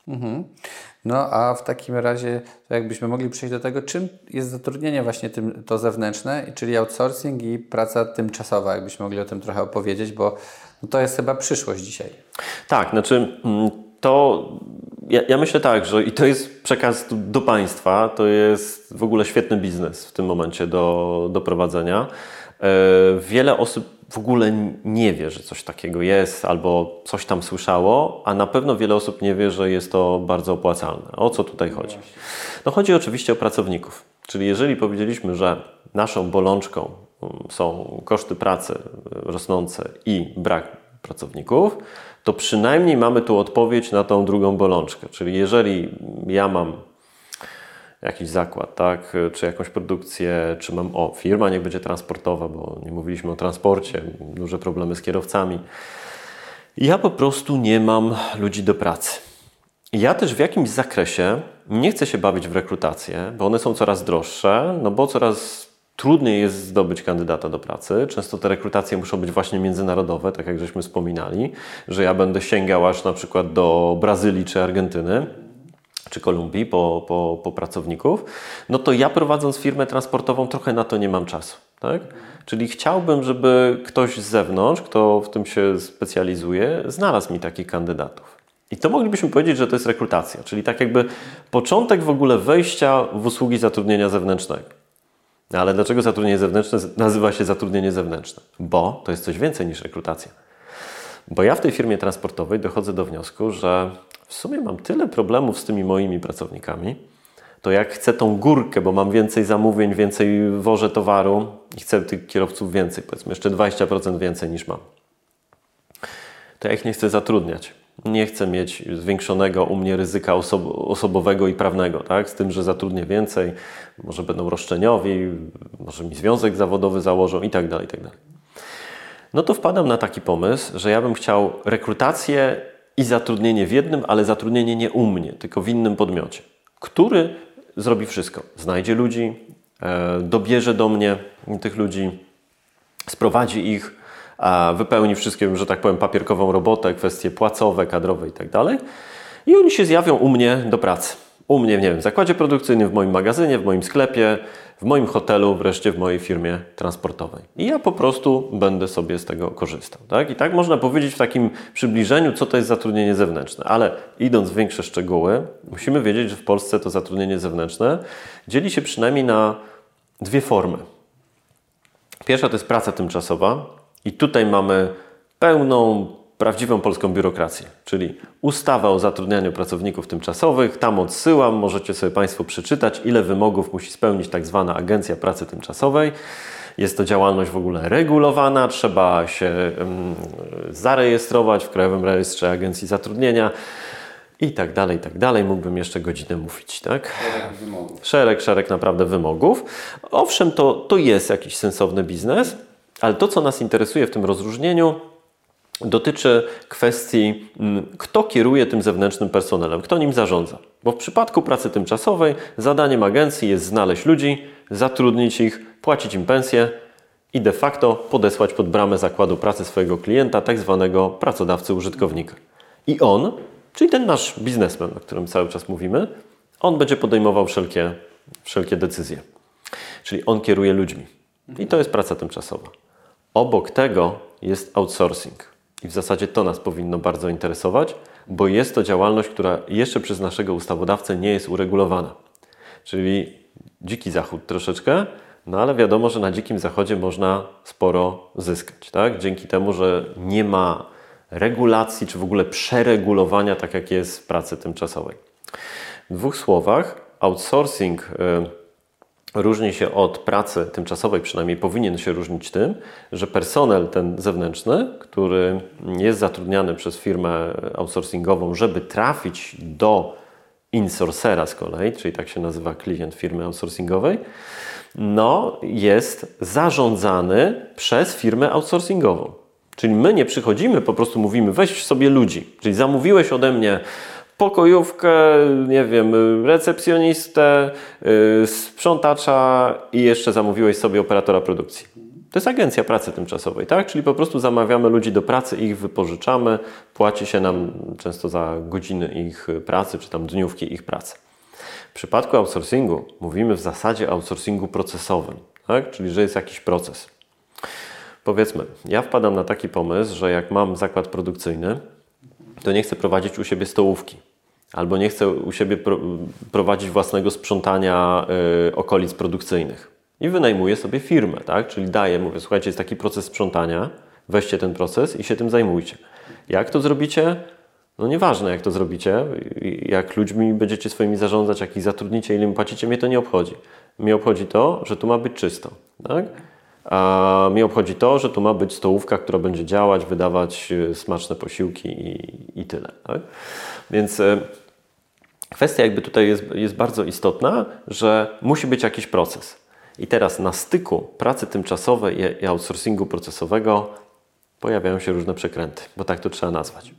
S1: No a w takim razie, to jakbyśmy mogli przejść do tego, czym jest zatrudnienie właśnie to zewnętrzne, czyli outsourcing i praca tymczasowa, jakbyśmy mogli o tym trochę opowiedzieć, bo to jest chyba przyszłość dzisiaj.
S2: Tak, znaczy to ja myślę tak, że i to jest przekaz do Państwa, to jest w ogóle świetny biznes w tym momencie do prowadzenia. Wiele osób w ogóle nie wie, że coś takiego jest albo coś tam słyszało, a na pewno wiele osób nie wie, że jest to bardzo opłacalne. O co tutaj chodzi? No chodzi oczywiście o pracowników. Czyli jeżeli powiedzieliśmy, że naszą bolączką są koszty pracy rosnące i brak pracowników, to przynajmniej mamy tu odpowiedź na tą drugą bolączkę. Czyli jeżeli ja mam jakiś zakład, tak, czy jakąś produkcję, czy mam, firma niech będzie transportowa, bo nie mówiliśmy o transporcie, duże problemy z kierowcami. Ja po prostu nie mam ludzi do pracy. Ja też w jakimś zakresie nie chcę się bawić w rekrutację, bo one są coraz droższe, no bo coraz trudniej jest zdobyć kandydata do pracy. Często te rekrutacje muszą być właśnie międzynarodowe, tak jak żeśmy wspominali, że ja będę sięgał aż na przykład do Brazylii czy Argentyny, czy Kolumbii po pracowników, no to ja prowadząc firmę transportową trochę na to nie mam czasu. Tak? Czyli chciałbym, żeby ktoś z zewnątrz, kto w tym się specjalizuje, znalazł mi takich kandydatów. I to moglibyśmy powiedzieć, że to jest rekrutacja, czyli tak jakby początek w ogóle wejścia w usługi zatrudnienia zewnętrznego. Ale dlaczego zatrudnienie zewnętrzne nazywa się zatrudnienie zewnętrzne? Bo to jest coś więcej niż rekrutacja. Bo ja w tej firmie transportowej dochodzę do wniosku, że w sumie mam tyle problemów z tymi moimi pracownikami, to jak chcę tą górkę, bo mam więcej zamówień, więcej wożę towaru i chcę tych kierowców więcej, powiedzmy jeszcze 20% więcej niż mam, to ja ich nie chcę zatrudniać. Nie chcę mieć zwiększonego u mnie ryzyka osobowego i prawnego, tak? Z tym, że zatrudnię więcej, może będą roszczeniowi, może mi związek zawodowy założą i tak dalej, i tak dalej. No to wpadam na taki pomysł, że ja bym chciał rekrutację i zatrudnienie w jednym, ale zatrudnienie nie u mnie, tylko w innym podmiocie, który zrobi wszystko. Znajdzie ludzi, dobierze do mnie tych ludzi, sprowadzi ich, wypełni wszystkie, że tak powiem, papierkową robotę, kwestie płacowe, kadrowe i tak dalej. I oni się zjawią u mnie do pracy. U mnie, nie wiem, w zakładzie produkcyjnym, w moim magazynie, w moim sklepie, w moim hotelu, wreszcie w mojej firmie transportowej. I ja po prostu będę sobie z tego korzystał. Tak? I tak można powiedzieć w takim przybliżeniu, co to jest zatrudnienie zewnętrzne. Ale idąc w większe szczegóły, musimy wiedzieć, że w Polsce to zatrudnienie zewnętrzne dzieli się przynajmniej na dwie formy. Pierwsza to jest praca tymczasowa i tutaj mamy pełną, prawdziwą polską biurokrację, czyli ustawa o zatrudnianiu pracowników tymczasowych. Tam odsyłam, możecie sobie Państwo przeczytać, ile wymogów musi spełnić tak zwana Agencja Pracy Tymczasowej. Jest to działalność w ogóle regulowana, trzeba się zarejestrować w Krajowym Rejestrze Agencji Zatrudnienia i tak dalej, i tak dalej. Mógłbym jeszcze godzinę mówić, tak? Szereg naprawdę wymogów. Owszem, to jest jakiś sensowny biznes, ale to, co nas interesuje w tym rozróżnieniu, dotyczy kwestii, kto kieruje tym zewnętrznym personelem, kto nim zarządza. Bo w przypadku pracy tymczasowej zadaniem agencji jest znaleźć ludzi, zatrudnić ich, płacić im pensję i de facto podesłać pod bramę zakładu pracy swojego klienta, tak zwanego pracodawcy użytkownika. I on, czyli ten nasz biznesmen, o którym cały czas mówimy, on będzie podejmował wszelkie decyzje. Czyli on kieruje ludźmi. I to jest praca tymczasowa. Obok tego jest outsourcing. I w zasadzie to nas powinno bardzo interesować, bo jest to działalność, która jeszcze przez naszego ustawodawcę nie jest uregulowana. Czyli dziki zachód troszeczkę, no ale wiadomo, że na dzikim zachodzie można sporo zyskać, tak? Dzięki temu, że nie ma regulacji, czy w ogóle przeregulowania, tak jak jest w pracy tymczasowej. W dwóch słowach, outsourcing różni się od pracy tymczasowej, przynajmniej powinien się różnić tym, że personel ten zewnętrzny, który jest zatrudniany przez firmę outsourcingową, żeby trafić do insourcera z kolei, czyli tak się nazywa klient firmy outsourcingowej, no jest zarządzany przez firmę outsourcingową. Czyli my nie przychodzimy, po prostu mówimy, weź sobie ludzi, czyli zamówiłeś ode mnie pokojówkę, nie wiem, recepcjonistę, sprzątacza i jeszcze zamówiłeś sobie operatora produkcji. To jest agencja pracy tymczasowej, tak? Czyli po prostu zamawiamy ludzi do pracy, ich wypożyczamy, płaci się nam często za godziny ich pracy, czy tam dniówki ich pracy. W przypadku outsourcingu mówimy w zasadzie o outsourcingu procesowym, tak? Czyli że jest jakiś proces. Powiedzmy, ja wpadam na taki pomysł, że jak mam zakład produkcyjny, to nie chcę prowadzić u siebie stołówki. Albo nie chcę u siebie prowadzić własnego sprzątania okolic produkcyjnych. I wynajmuję sobie firmę, tak? Czyli mówię, słuchajcie, jest taki proces sprzątania, weźcie ten proces i się tym zajmujcie. Jak to zrobicie? No nieważne jak to zrobicie, jak ludźmi będziecie swoimi zarządzać, jak ich zatrudnicie, ile im płacicie, mnie to nie obchodzi. Mnie obchodzi to, że tu ma być czysto, tak? A mnie obchodzi to, że tu ma być stołówka, która będzie działać, wydawać smaczne posiłki i tyle, tak? Więc kwestia jakby tutaj jest bardzo istotna, że musi być jakiś proces. I teraz na styku pracy tymczasowej i outsourcingu procesowego pojawiają się różne przekręty, bo tak to trzeba nazwać.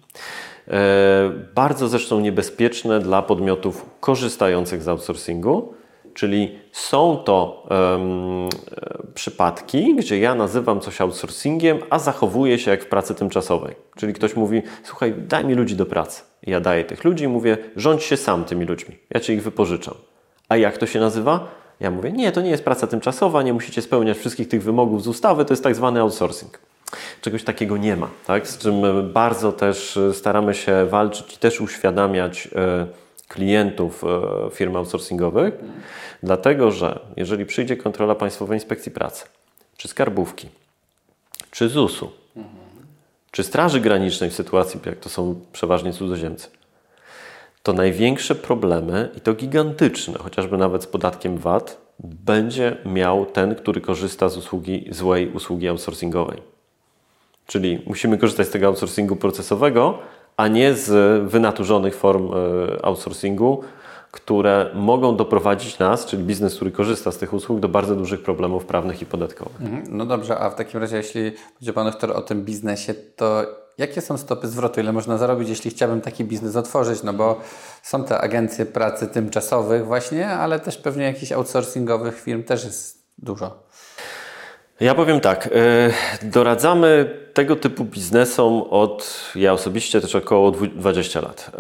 S2: Bardzo zresztą niebezpieczne dla podmiotów korzystających z outsourcingu, czyli są to przypadki, gdzie ja nazywam coś outsourcingiem, a zachowuję się jak w pracy tymczasowej. Czyli ktoś mówi, słuchaj, daj mi ludzi do pracy. Ja daję tych ludzi i mówię, rządź się sam tymi ludźmi, ja Ci ich wypożyczam. A jak to się nazywa? Ja mówię, nie, to nie jest praca tymczasowa, nie musicie spełniać wszystkich tych wymogów z ustawy, to jest tak zwany outsourcing. Czegoś takiego nie ma, tak? Z czym bardzo też staramy się walczyć i też uświadamiać klientów firm outsourcingowych, dlatego że jeżeli przyjdzie kontrola Państwowej Inspekcji Pracy, czy skarbówki, czy ZUS-u, czy Straży Granicznej w sytuacji, jak to są przeważnie cudzoziemcy, to największe problemy, i to gigantyczne, chociażby nawet z podatkiem VAT, będzie miał ten, który korzysta z złej usługi outsourcingowej. Czyli musimy korzystać z tego outsourcingu procesowego, a nie z wynaturzonych form outsourcingu, które mogą doprowadzić nas, czyli biznes, który korzysta z tych usług, do bardzo dużych problemów prawnych i podatkowych.
S1: No dobrze, a w takim razie, jeśli będzie Pan doktor o tym biznesie, to jakie są stopy zwrotu? Ile można zarobić, jeśli chciałbym taki biznes otworzyć? No bo są te agencje pracy tymczasowych właśnie, ale też pewnie jakichś outsourcingowych firm też jest dużo.
S2: Ja powiem tak, doradzamy tego typu biznesom ja osobiście też około 20 lat.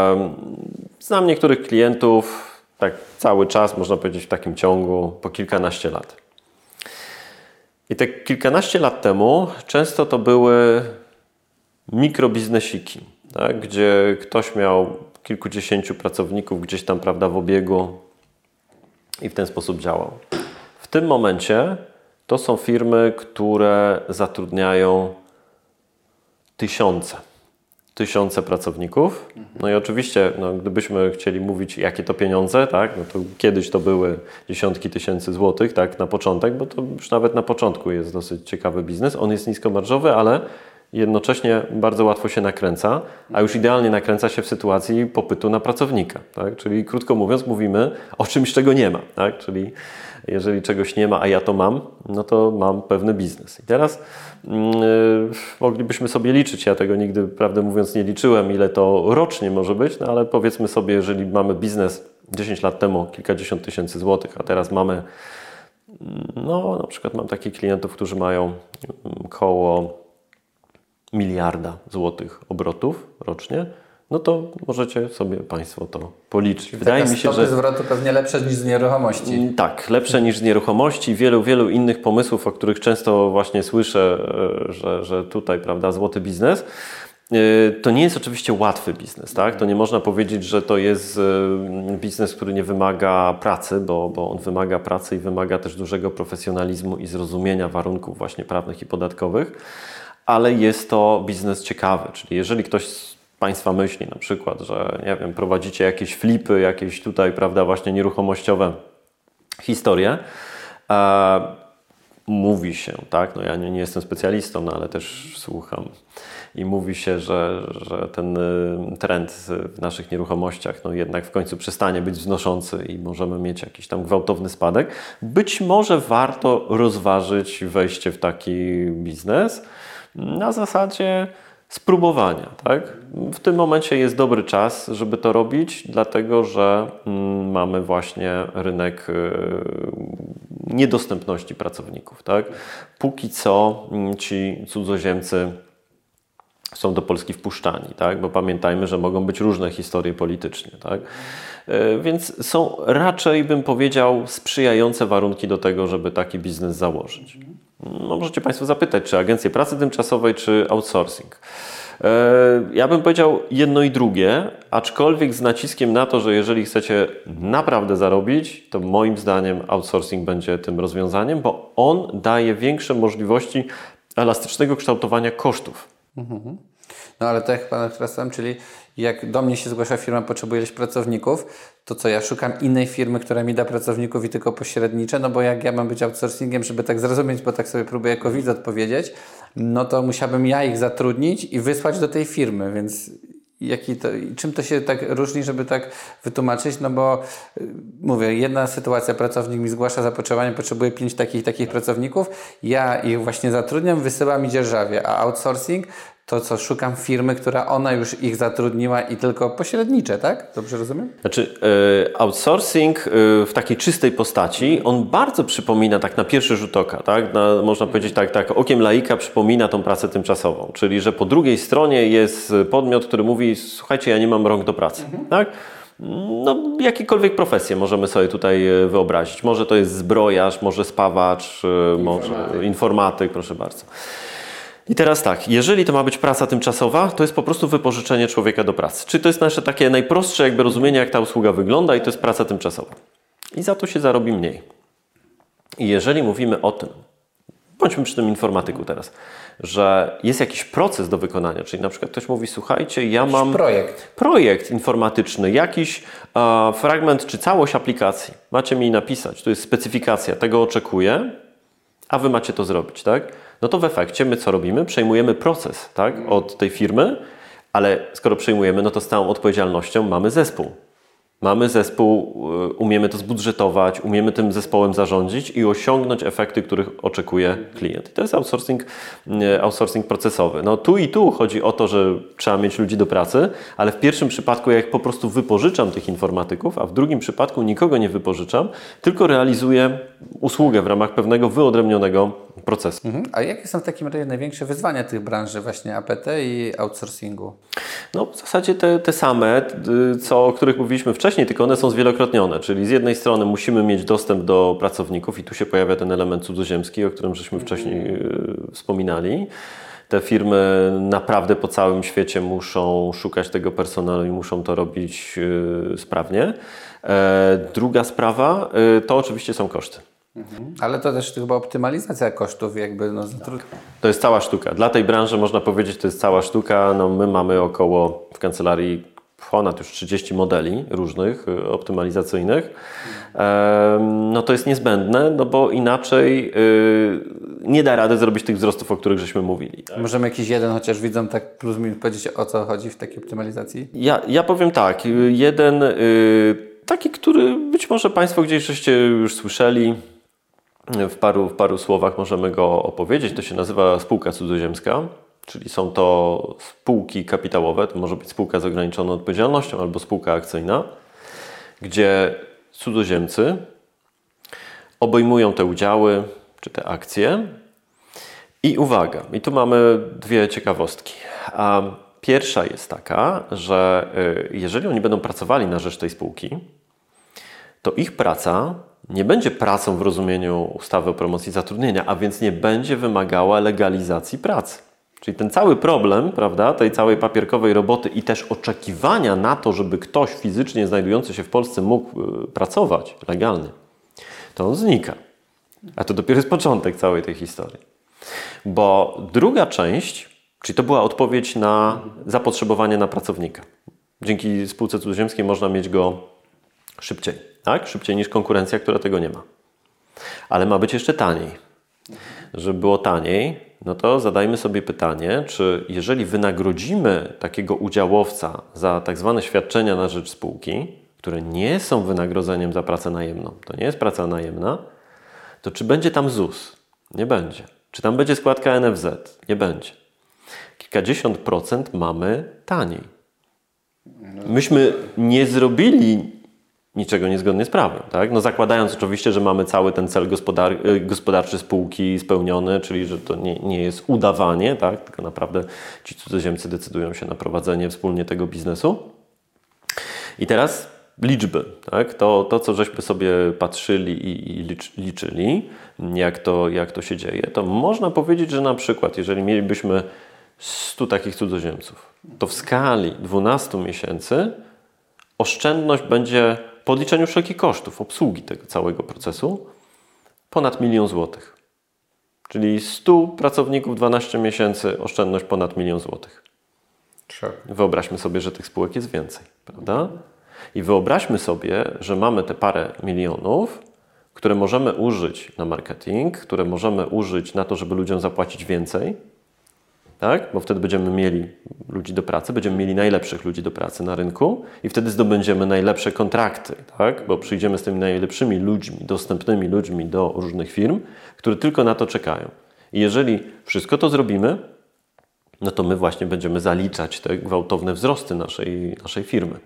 S2: Znam niektórych klientów, tak cały czas, można powiedzieć w takim ciągu, po kilkanaście lat. I te kilkanaście lat temu często to były mikrobiznesiki, tak, gdzie ktoś miał kilkudziesięciu pracowników gdzieś tam, prawda, w obiegu i w ten sposób działał. W tym momencie to są firmy, które zatrudniają tysiące pracowników. No i oczywiście, gdybyśmy chcieli mówić, jakie to pieniądze, tak, no to kiedyś to były dziesiątki tysięcy złotych, tak, na początek, bo to już nawet na początku jest dosyć ciekawy biznes. On jest niskomarżowy, ale jednocześnie bardzo łatwo się nakręca, a już idealnie nakręca się w sytuacji popytu na pracownika, tak? Czyli krótko mówiąc mówimy o czymś, czego nie ma, tak? Czyli jeżeli czegoś nie ma, a ja to mam, no to mam pewny biznes. I teraz moglibyśmy sobie liczyć, ja tego nigdy, prawdę mówiąc, nie liczyłem, ile to rocznie może być, no ale powiedzmy sobie, jeżeli mamy biznes 10 lat temu kilkadziesiąt tysięcy złotych, a teraz mamy, no na przykład mam takich klientów, którzy mają około 1 miliarda złotych obrotów rocznie, no to możecie sobie Państwo to policzyć.
S1: Czyli wydaje mi się, że zwrotu pewnie lepsze niż z nieruchomości.
S2: Tak, lepsze niż z nieruchomości. Wielu innych pomysłów, o których często właśnie słyszę, że tutaj, prawda, złoty biznes. To nie jest oczywiście łatwy biznes, tak? To nie można powiedzieć, że to jest biznes, który nie wymaga pracy, bo on wymaga pracy i wymaga też dużego profesjonalizmu i zrozumienia warunków właśnie prawnych i podatkowych, ale jest to biznes ciekawy, czyli jeżeli ktoś z Państwa myśli na przykład, że nie wiem, prowadzicie jakieś flipy, jakieś tutaj, prawda, właśnie nieruchomościowe historie, mówi się, tak, no ja nie jestem specjalistą, no ale też słucham i mówi się, że ten trend w naszych nieruchomościach no jednak w końcu przestanie być wznoszący i możemy mieć jakiś tam gwałtowny spadek. Być może warto rozważyć wejście w taki biznes na zasadzie spróbowania, tak? W tym momencie jest dobry czas, żeby to robić, dlatego że mamy właśnie rynek niedostępności pracowników. Tak? Póki co ci cudzoziemcy są do Polski wpuszczani, tak? Bo pamiętajmy, że mogą być różne historie polityczne. Tak? Więc są raczej, bym powiedział, sprzyjające warunki do tego, żeby taki biznes założyć. No, możecie Państwo zapytać, czy agencje pracy tymczasowej, czy outsourcing. Ja bym powiedział jedno i drugie, aczkolwiek z naciskiem na to, że jeżeli chcecie naprawdę zarobić, to moim zdaniem outsourcing będzie tym rozwiązaniem, bo on daje większe możliwości elastycznego kształtowania kosztów.
S1: No ale to jak Pana teraz sam, czyli jak do mnie się zgłasza firma, potrzebuje ileś pracowników, to co, ja szukam innej firmy, która mi da pracowników i tylko pośredniczę, no bo jak ja mam być outsourcingiem, żeby tak zrozumieć, bo tak sobie próbuję jako widz odpowiedzieć, no to musiałbym ja ich zatrudnić i wysłać do tej firmy, więc czym to się tak różni, żeby tak wytłumaczyć, no bo mówię, jedna sytuacja, pracownik mi zgłasza zapotrzebowanie, potrzebuje 5 takich pracowników, ja ich właśnie zatrudniam, wysyłam i dzierżawię, a outsourcing to co, szukam firmy, która ona już ich zatrudniła i tylko pośrednicze, tak? Dobrze rozumiem?
S2: Znaczy outsourcing w takiej czystej postaci, on bardzo przypomina tak na pierwszy rzut oka, tak? Można powiedzieć tak, okiem laika przypomina tą pracę tymczasową, czyli że po drugiej stronie jest podmiot, który mówi, słuchajcie, ja nie mam rąk do pracy, tak? No, jakiekolwiek profesje możemy sobie tutaj wyobrazić. Może to jest zbrojarz, może spawacz, może informatyk, proszę bardzo. I teraz tak, jeżeli to ma być praca tymczasowa, to jest po prostu wypożyczenie człowieka do pracy. Czyli to jest nasze takie najprostsze jakby rozumienie, jak ta usługa wygląda i to jest praca tymczasowa. I za to się zarobi mniej. I jeżeli mówimy o tym, bądźmy przy tym informatyku teraz, że jest jakiś proces do wykonania, czyli na przykład ktoś mówi, słuchajcie, ja mam projekt informatyczny, jakiś fragment czy całość aplikacji, macie mi napisać, to jest specyfikacja, tego oczekuję, a wy macie to zrobić, tak? No to w efekcie my co robimy? Przejmujemy proces, tak? Od tej firmy, ale skoro przejmujemy, no to z całą odpowiedzialnością mamy zespół. Mamy zespół, umiemy to zbudżetować, umiemy tym zespołem zarządzić i osiągnąć efekty, których oczekuje klient. I to jest outsourcing procesowy. No tu i tu chodzi o to, że trzeba mieć ludzi do pracy, ale w pierwszym przypadku jak po prostu wypożyczam tych informatyków, a w drugim przypadku nikogo nie wypożyczam, tylko realizuję usługę w ramach pewnego wyodrębnionego procesu.
S1: A jakie są w takim razie największe wyzwania tych branży właśnie APT i outsourcingu?
S2: No w zasadzie te same, o których mówiliśmy wcześniej, tylko one są zwielokrotnione, czyli z jednej strony musimy mieć dostęp do pracowników i tu się pojawia ten element cudzoziemski, o którym żeśmy wcześniej wspominali. Te firmy naprawdę po całym świecie muszą szukać tego personelu i muszą to robić sprawnie. Druga sprawa to oczywiście są koszty.
S1: Ale to też chyba optymalizacja kosztów jakby.
S2: To jest cała sztuka. Dla tej branży można powiedzieć, to jest cała sztuka. No, my mamy około w kancelarii ponad już 30 modeli różnych, optymalizacyjnych. No to jest niezbędne, no bo inaczej nie da rady zrobić tych wzrostów, o których żeśmy mówili. Tak?
S1: Możemy jakiś jeden, chociaż widzą tak plus minus powiedzieć, o co chodzi w takiej optymalizacji?
S2: Ja powiem tak, jeden taki, który być może Państwo gdzieś żeście już słyszeli, w paru słowach możemy go opowiedzieć. To się nazywa spółka cudzoziemska, czyli są to spółki kapitałowe, to może być spółka z ograniczoną odpowiedzialnością albo spółka akcyjna, gdzie cudzoziemcy obejmują te udziały czy te akcje i uwaga, i tu mamy dwie ciekawostki. A pierwsza jest taka, że jeżeli oni będą pracowali na rzecz tej spółki, to ich praca nie będzie pracą w rozumieniu ustawy o promocji zatrudnienia, a więc nie będzie wymagała legalizacji pracy. Czyli ten cały problem, prawda, tej całej papierkowej roboty i też oczekiwania na to, żeby ktoś fizycznie znajdujący się w Polsce mógł pracować legalnie, to on znika. A to dopiero jest początek całej tej historii. Bo druga część, czyli to była odpowiedź na zapotrzebowanie na pracownika. Dzięki spółce cudzoziemskiej można mieć go szybciej, tak? Szybciej niż konkurencja, która tego nie ma. Ale ma być jeszcze taniej. Żeby było taniej, no to zadajmy sobie pytanie, czy jeżeli wynagrodzimy takiego udziałowca za tak zwane świadczenia na rzecz spółki, które nie są wynagrodzeniem za pracę najemną, to nie jest praca najemna, to czy będzie tam ZUS? Nie będzie. Czy tam będzie składka NFZ? Nie będzie. Kilkadziesiąt procent mamy taniej. Myśmy nie zrobili niczego niezgodnie z prawem. Tak? No zakładając oczywiście, że mamy cały ten cel gospodarczy spółki spełniony, czyli że to nie jest udawanie, tak? Tylko naprawdę ci cudzoziemcy decydują się na prowadzenie wspólnie tego biznesu. I teraz liczby. Tak? To, co żeśmy sobie patrzyli i liczyli, jak to się dzieje, to można powiedzieć, że na przykład, jeżeli mielibyśmy 100 takich cudzoziemców, to w skali 12 miesięcy oszczędność będzie po odliczeniu wszelkich kosztów obsługi tego całego procesu ponad 1 000 000 złotych. Czyli 100 pracowników, 12 miesięcy, oszczędność ponad 1 000 000 złotych. Wyobraźmy sobie, że tych spółek jest więcej, prawda? I wyobraźmy sobie, że mamy te parę milionów, które możemy użyć na marketing, które możemy użyć na to, żeby ludziom zapłacić więcej, tak? Bo wtedy będziemy mieli ludzi do pracy, będziemy mieli najlepszych ludzi do pracy na rynku i wtedy zdobędziemy najlepsze kontrakty, tak? Bo przyjdziemy z tymi najlepszymi ludźmi, dostępnymi ludźmi do różnych firm, które tylko na to czekają. I jeżeli wszystko to zrobimy, no to my właśnie będziemy zaliczać te gwałtowne wzrosty naszej firmy.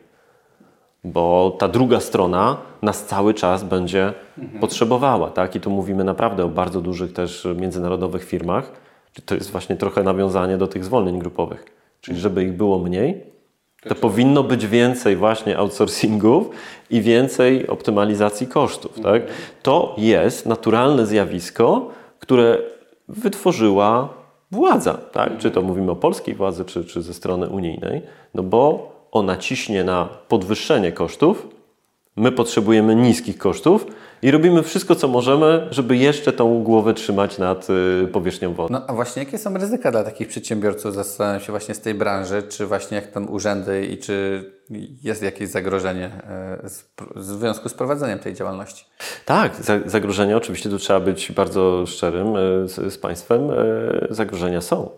S2: Bo ta druga strona nas cały czas będzie potrzebowała, tak? I tu mówimy naprawdę o bardzo dużych też międzynarodowych firmach. To jest właśnie trochę nawiązanie do tych zwolnień grupowych. Czyli żeby ich było mniej, to powinno być więcej właśnie outsourcingów i więcej optymalizacji kosztów, tak? To jest naturalne zjawisko, które wytworzyła władza, tak? Czy to mówimy o polskiej władzy, czy ze strony unijnej, no bo ona ciśnie na podwyższenie kosztów, my potrzebujemy niskich kosztów i robimy wszystko, co możemy, żeby jeszcze tą głowę trzymać nad powierzchnią wody.
S1: No a właśnie jakie są ryzyka dla takich przedsiębiorców? Zastanawiam się właśnie z tej branży, czy właśnie jak tam urzędy i czy jest jakieś zagrożenie w związku z prowadzeniem tej działalności?
S2: Tak, zagrożenia oczywiście, tu trzeba być bardzo szczerym z Państwem, zagrożenia są.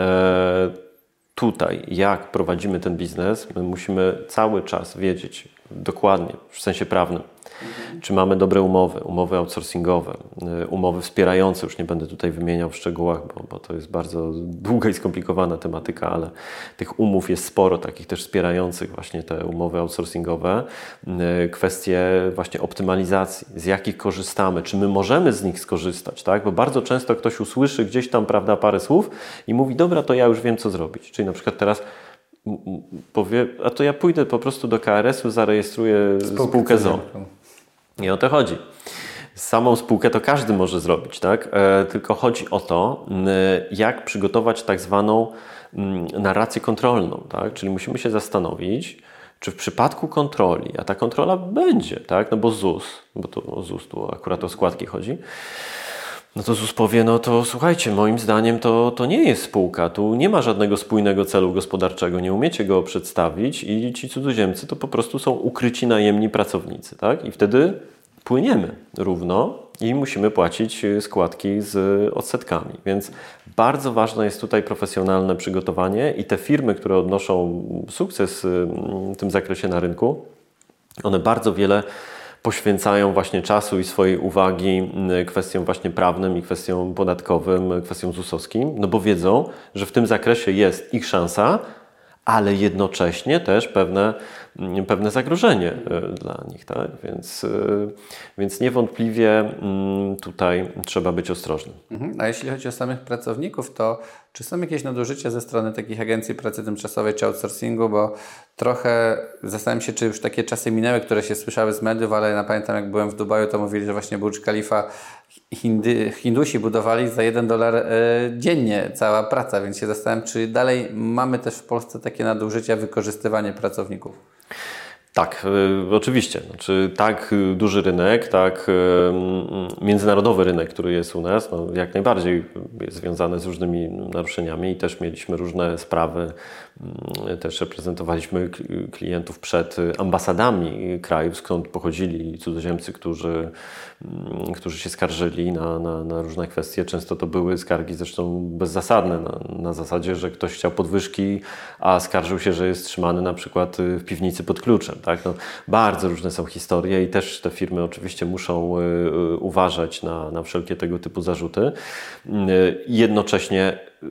S2: Tutaj, jak prowadzimy ten biznes, my musimy cały czas wiedzieć dokładnie, w sensie prawnym, czy mamy dobre umowy outsourcingowe, umowy wspierające, już nie będę tutaj wymieniał w szczegółach, bo to jest bardzo długa i skomplikowana tematyka, ale tych umów jest sporo, takich też wspierających właśnie te umowy outsourcingowe, kwestie właśnie optymalizacji, z jakich korzystamy, czy my możemy z nich skorzystać, tak? Bo bardzo często ktoś usłyszy gdzieś tam, prawda, parę słów i mówi, dobra, to ja już wiem, co zrobić. Czyli na przykład teraz powie, a to ja pójdę po prostu do KRS-u, zarejestruję spółkę ZOO. Nie o to chodzi. Samą spółkę to każdy może zrobić, tak? Tylko chodzi o to, jak przygotować tak zwaną narrację kontrolną, tak? Czyli musimy się zastanowić, czy w przypadku kontroli, a ta kontrola będzie, tak? No bo ZUS, bo to o ZUS tu akurat o składki chodzi, no to ZUS powie, no to słuchajcie, moim zdaniem to nie jest spółka, tu nie ma żadnego spójnego celu gospodarczego, nie umiecie go przedstawić i ci cudzoziemcy to po prostu są ukryci najemni pracownicy, tak? I wtedy płyniemy równo i musimy płacić składki z odsetkami. Więc bardzo ważne jest tutaj profesjonalne przygotowanie i te firmy, które odnoszą sukces w tym zakresie na rynku, one bardzo wiele poświęcają właśnie czasu i swojej uwagi kwestiom właśnie prawnym i kwestiom podatkowym, kwestiom ZUS-owskim, no bo wiedzą, że w tym zakresie jest ich szansa, ale jednocześnie też pewne zagrożenie dla nich, tak? Więc niewątpliwie tutaj trzeba być ostrożnym.
S1: A jeśli chodzi o samych pracowników, to czy są jakieś nadużycia ze strony takich agencji pracy tymczasowej czy outsourcingu, bo trochę zastanawiam się, czy już takie czasy minęły, które się słyszały z mediów, ale ja pamiętam, jak byłem w Dubaju, to mówili, że właśnie Burj Khalifa Hindusi budowali za $1 dziennie cała praca, więc się zastanawiam, czy dalej mamy też w Polsce takie nadużycia, wykorzystywanie pracowników.
S2: Tak, oczywiście. Znaczy, tak duży rynek, tak międzynarodowy rynek, który jest u nas, no, jak najbardziej jest związany z różnymi naruszeniami i też mieliśmy różne sprawy. Też reprezentowaliśmy klientów przed ambasadami krajów, skąd pochodzili cudzoziemcy, którzy się skarżyli na różne kwestie. Często to były skargi zresztą bezzasadne, na zasadzie, że ktoś chciał podwyżki, a skarżył się, że jest trzymany na przykład w piwnicy pod kluczem. Tak? No, bardzo różne są historie i też te firmy oczywiście muszą uważać na wszelkie tego typu zarzuty. Jednocześnie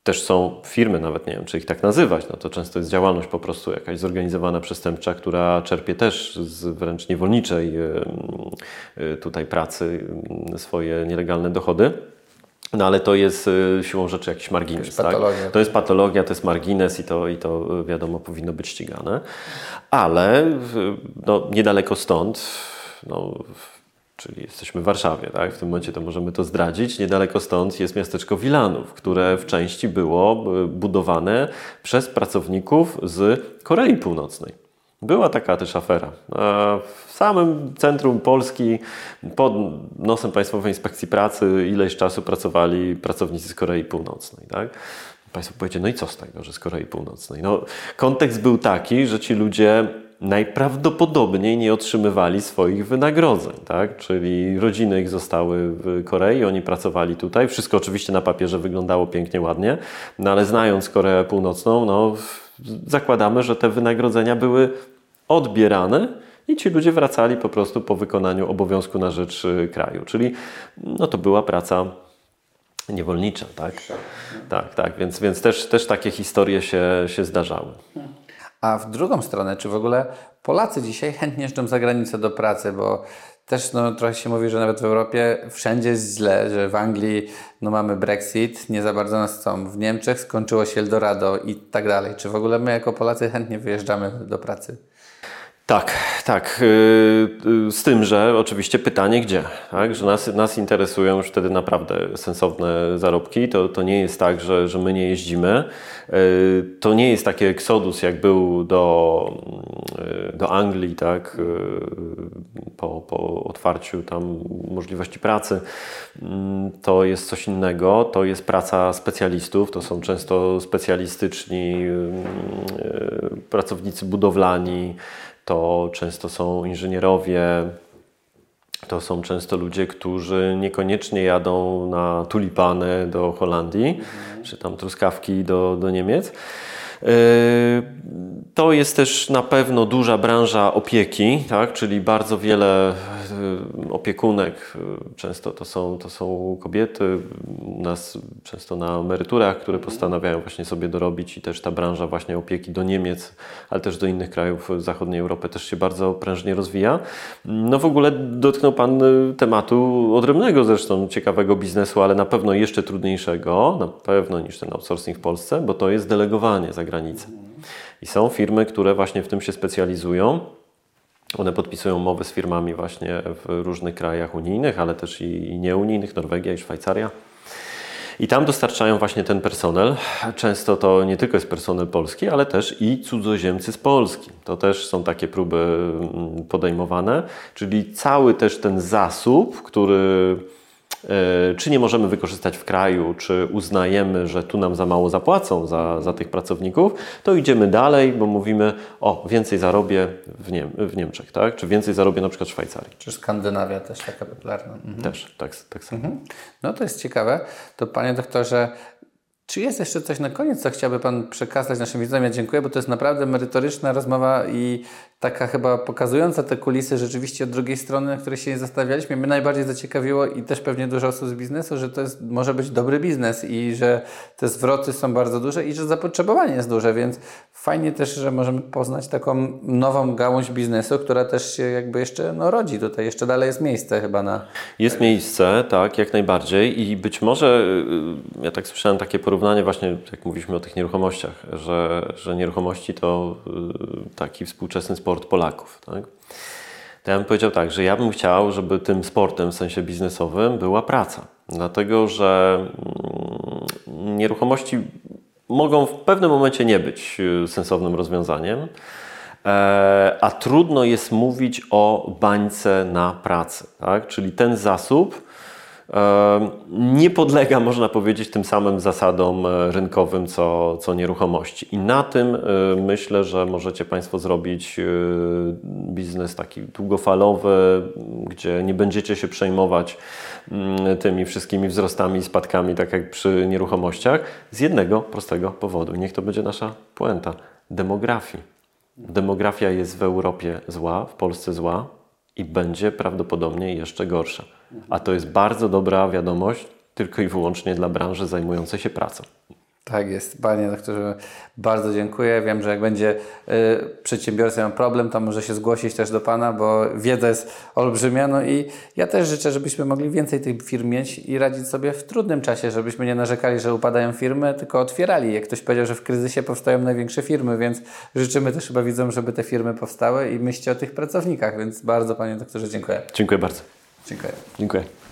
S2: Też są firmy, nawet nie wiem, czy ich tak nazywać, no to często jest działalność po prostu jakaś zorganizowana przestępcza, która czerpie też z wręcz niewolniczej tutaj pracy swoje nielegalne dochody. No ale to jest siłą rzeczy jakiś margines. Tak? To jest patologia, to jest margines i to wiadomo powinno być ścigane. Ale no, niedaleko stąd, no, czyli jesteśmy w Warszawie, tak? W tym momencie to możemy to zdradzić. Niedaleko stąd jest miasteczko Wilanów, które w części było budowane przez pracowników z Korei Północnej. Była taka też afera. W samym centrum Polski, pod nosem Państwowej Inspekcji Pracy, ileś czasu pracowali pracownicy z Korei Północnej. Tak? Państwo powiecie, no i co z tego, że z Korei Północnej? No, kontekst był taki, że ci ludzie najprawdopodobniej nie otrzymywali swoich wynagrodzeń, tak? Czyli rodziny ich zostały w Korei, oni pracowali tutaj. Wszystko oczywiście na papierze wyglądało pięknie, ładnie, no ale znając Koreę Północną, no, zakładamy, że te wynagrodzenia były odbierane i ci ludzie wracali po prostu po wykonaniu obowiązku na rzecz kraju. Czyli no, to była praca niewolnicza, tak? Tak. Więc też takie historie się zdarzały.
S1: A w drugą stronę, czy w ogóle Polacy dzisiaj chętnie jeżdżą za granicę do pracy, bo też no, trochę się mówi, że nawet w Europie wszędzie jest źle, że w Anglii no, mamy Brexit, nie za bardzo nas chcą, w Niemczech skończyło się Eldorado i tak dalej. Czy w ogóle my jako Polacy chętnie wyjeżdżamy do pracy?
S2: Tak. Z tym, że oczywiście pytanie gdzie, tak? Że nas interesują już wtedy naprawdę sensowne zarobki. To nie jest tak, że my nie jeździmy. To nie jest taki eksodus, jak był do Anglii, tak? Po otwarciu tam możliwości pracy. To jest coś innego. To jest praca specjalistów. To są często specjalistyczni pracownicy budowlani. To często są inżynierowie, to są często ludzie, którzy niekoniecznie jadą na tulipany do Holandii, czy tam truskawki do Niemiec. To jest też na pewno duża branża opieki, tak? Czyli bardzo wiele opiekunek, często to są kobiety, u nas często na emeryturach, które postanawiają właśnie sobie dorobić i też ta branża właśnie opieki do Niemiec, ale też do innych krajów zachodniej Europy też się bardzo prężnie rozwija. No w ogóle dotknął Pan tematu odrębnego zresztą, ciekawego biznesu, ale na pewno jeszcze trudniejszego, na pewno niż ten outsourcing w Polsce, bo to jest delegowanie za granicę. I są firmy, które właśnie w tym się specjalizują. One podpisują umowy z firmami właśnie w różnych krajach unijnych, ale też i nieunijnych, Norwegia i Szwajcaria. I tam dostarczają właśnie ten personel. Często to nie tylko jest personel polski, ale też i cudzoziemcy z Polski. To też są takie próby podejmowane, czyli cały też ten zasób, który czy nie możemy wykorzystać w kraju, czy uznajemy, że tu nam za mało zapłacą za tych pracowników, to idziemy dalej, bo mówimy, więcej zarobię w Niemczech, tak? Czy więcej zarobię na przykład w Szwajcarii.
S1: Czy Skandynawia też taka popularna?
S2: Też, tak samo.
S1: No to jest ciekawe. To Panie doktorze, czy jest jeszcze coś na koniec, co chciałby Pan przekazać naszym widzom? Ja dziękuję, bo to jest naprawdę merytoryczna rozmowa i taka chyba pokazująca te kulisy rzeczywiście od drugiej strony, na której się nie zastanawialiśmy. Mnie najbardziej zaciekawiło i też pewnie dużo osób z biznesu, że to może być dobry biznes i że te zwroty są bardzo duże i że zapotrzebowanie jest duże, więc fajnie też, że możemy poznać taką nową gałąź biznesu, która też się jakby jeszcze rodzi tutaj. Jeszcze dalej jest miejsce chyba na...
S2: Jest miejsce, tak, jak najbardziej i być może, ja tak słyszałem takie porównanie właśnie, jak mówiliśmy o tych nieruchomościach, że nieruchomości to taki współczesny sport Polaków, tak? To ja bym powiedział tak, że ja bym chciał, żeby tym sportem w sensie biznesowym była praca. Dlatego, że nieruchomości mogą w pewnym momencie nie być sensownym rozwiązaniem, a trudno jest mówić o bańce na pracę, tak? Czyli ten zasób nie podlega, można powiedzieć, tym samym zasadom rynkowym, co nieruchomości. I na tym myślę, że możecie Państwo zrobić biznes taki długofalowy, gdzie nie będziecie się przejmować tymi wszystkimi wzrostami i spadkami, tak jak przy nieruchomościach, z jednego prostego powodu. Niech to będzie nasza puenta. Demografii. Demografia jest w Europie zła, w Polsce zła i będzie prawdopodobnie jeszcze gorsza. A to jest bardzo dobra wiadomość tylko i wyłącznie dla branży zajmującej się pracą.
S1: Tak jest. Panie doktorze, bardzo dziękuję. Wiem, że jak będzie przedsiębiorca miał problem, to może się zgłosić też do Pana, bo wiedza jest olbrzymia. No i ja też życzę, żebyśmy mogli więcej tych firm mieć i radzić sobie w trudnym czasie, żebyśmy nie narzekali, że upadają firmy, tylko otwierali. Jak ktoś powiedział, że w kryzysie powstają największe firmy, więc życzymy też chyba widzom, żeby te firmy powstały i myślcie o tych pracownikach. Więc bardzo Panie doktorze dziękuję.
S2: Dziękuję bardzo.
S1: Dziękuję.
S2: Dziękuję.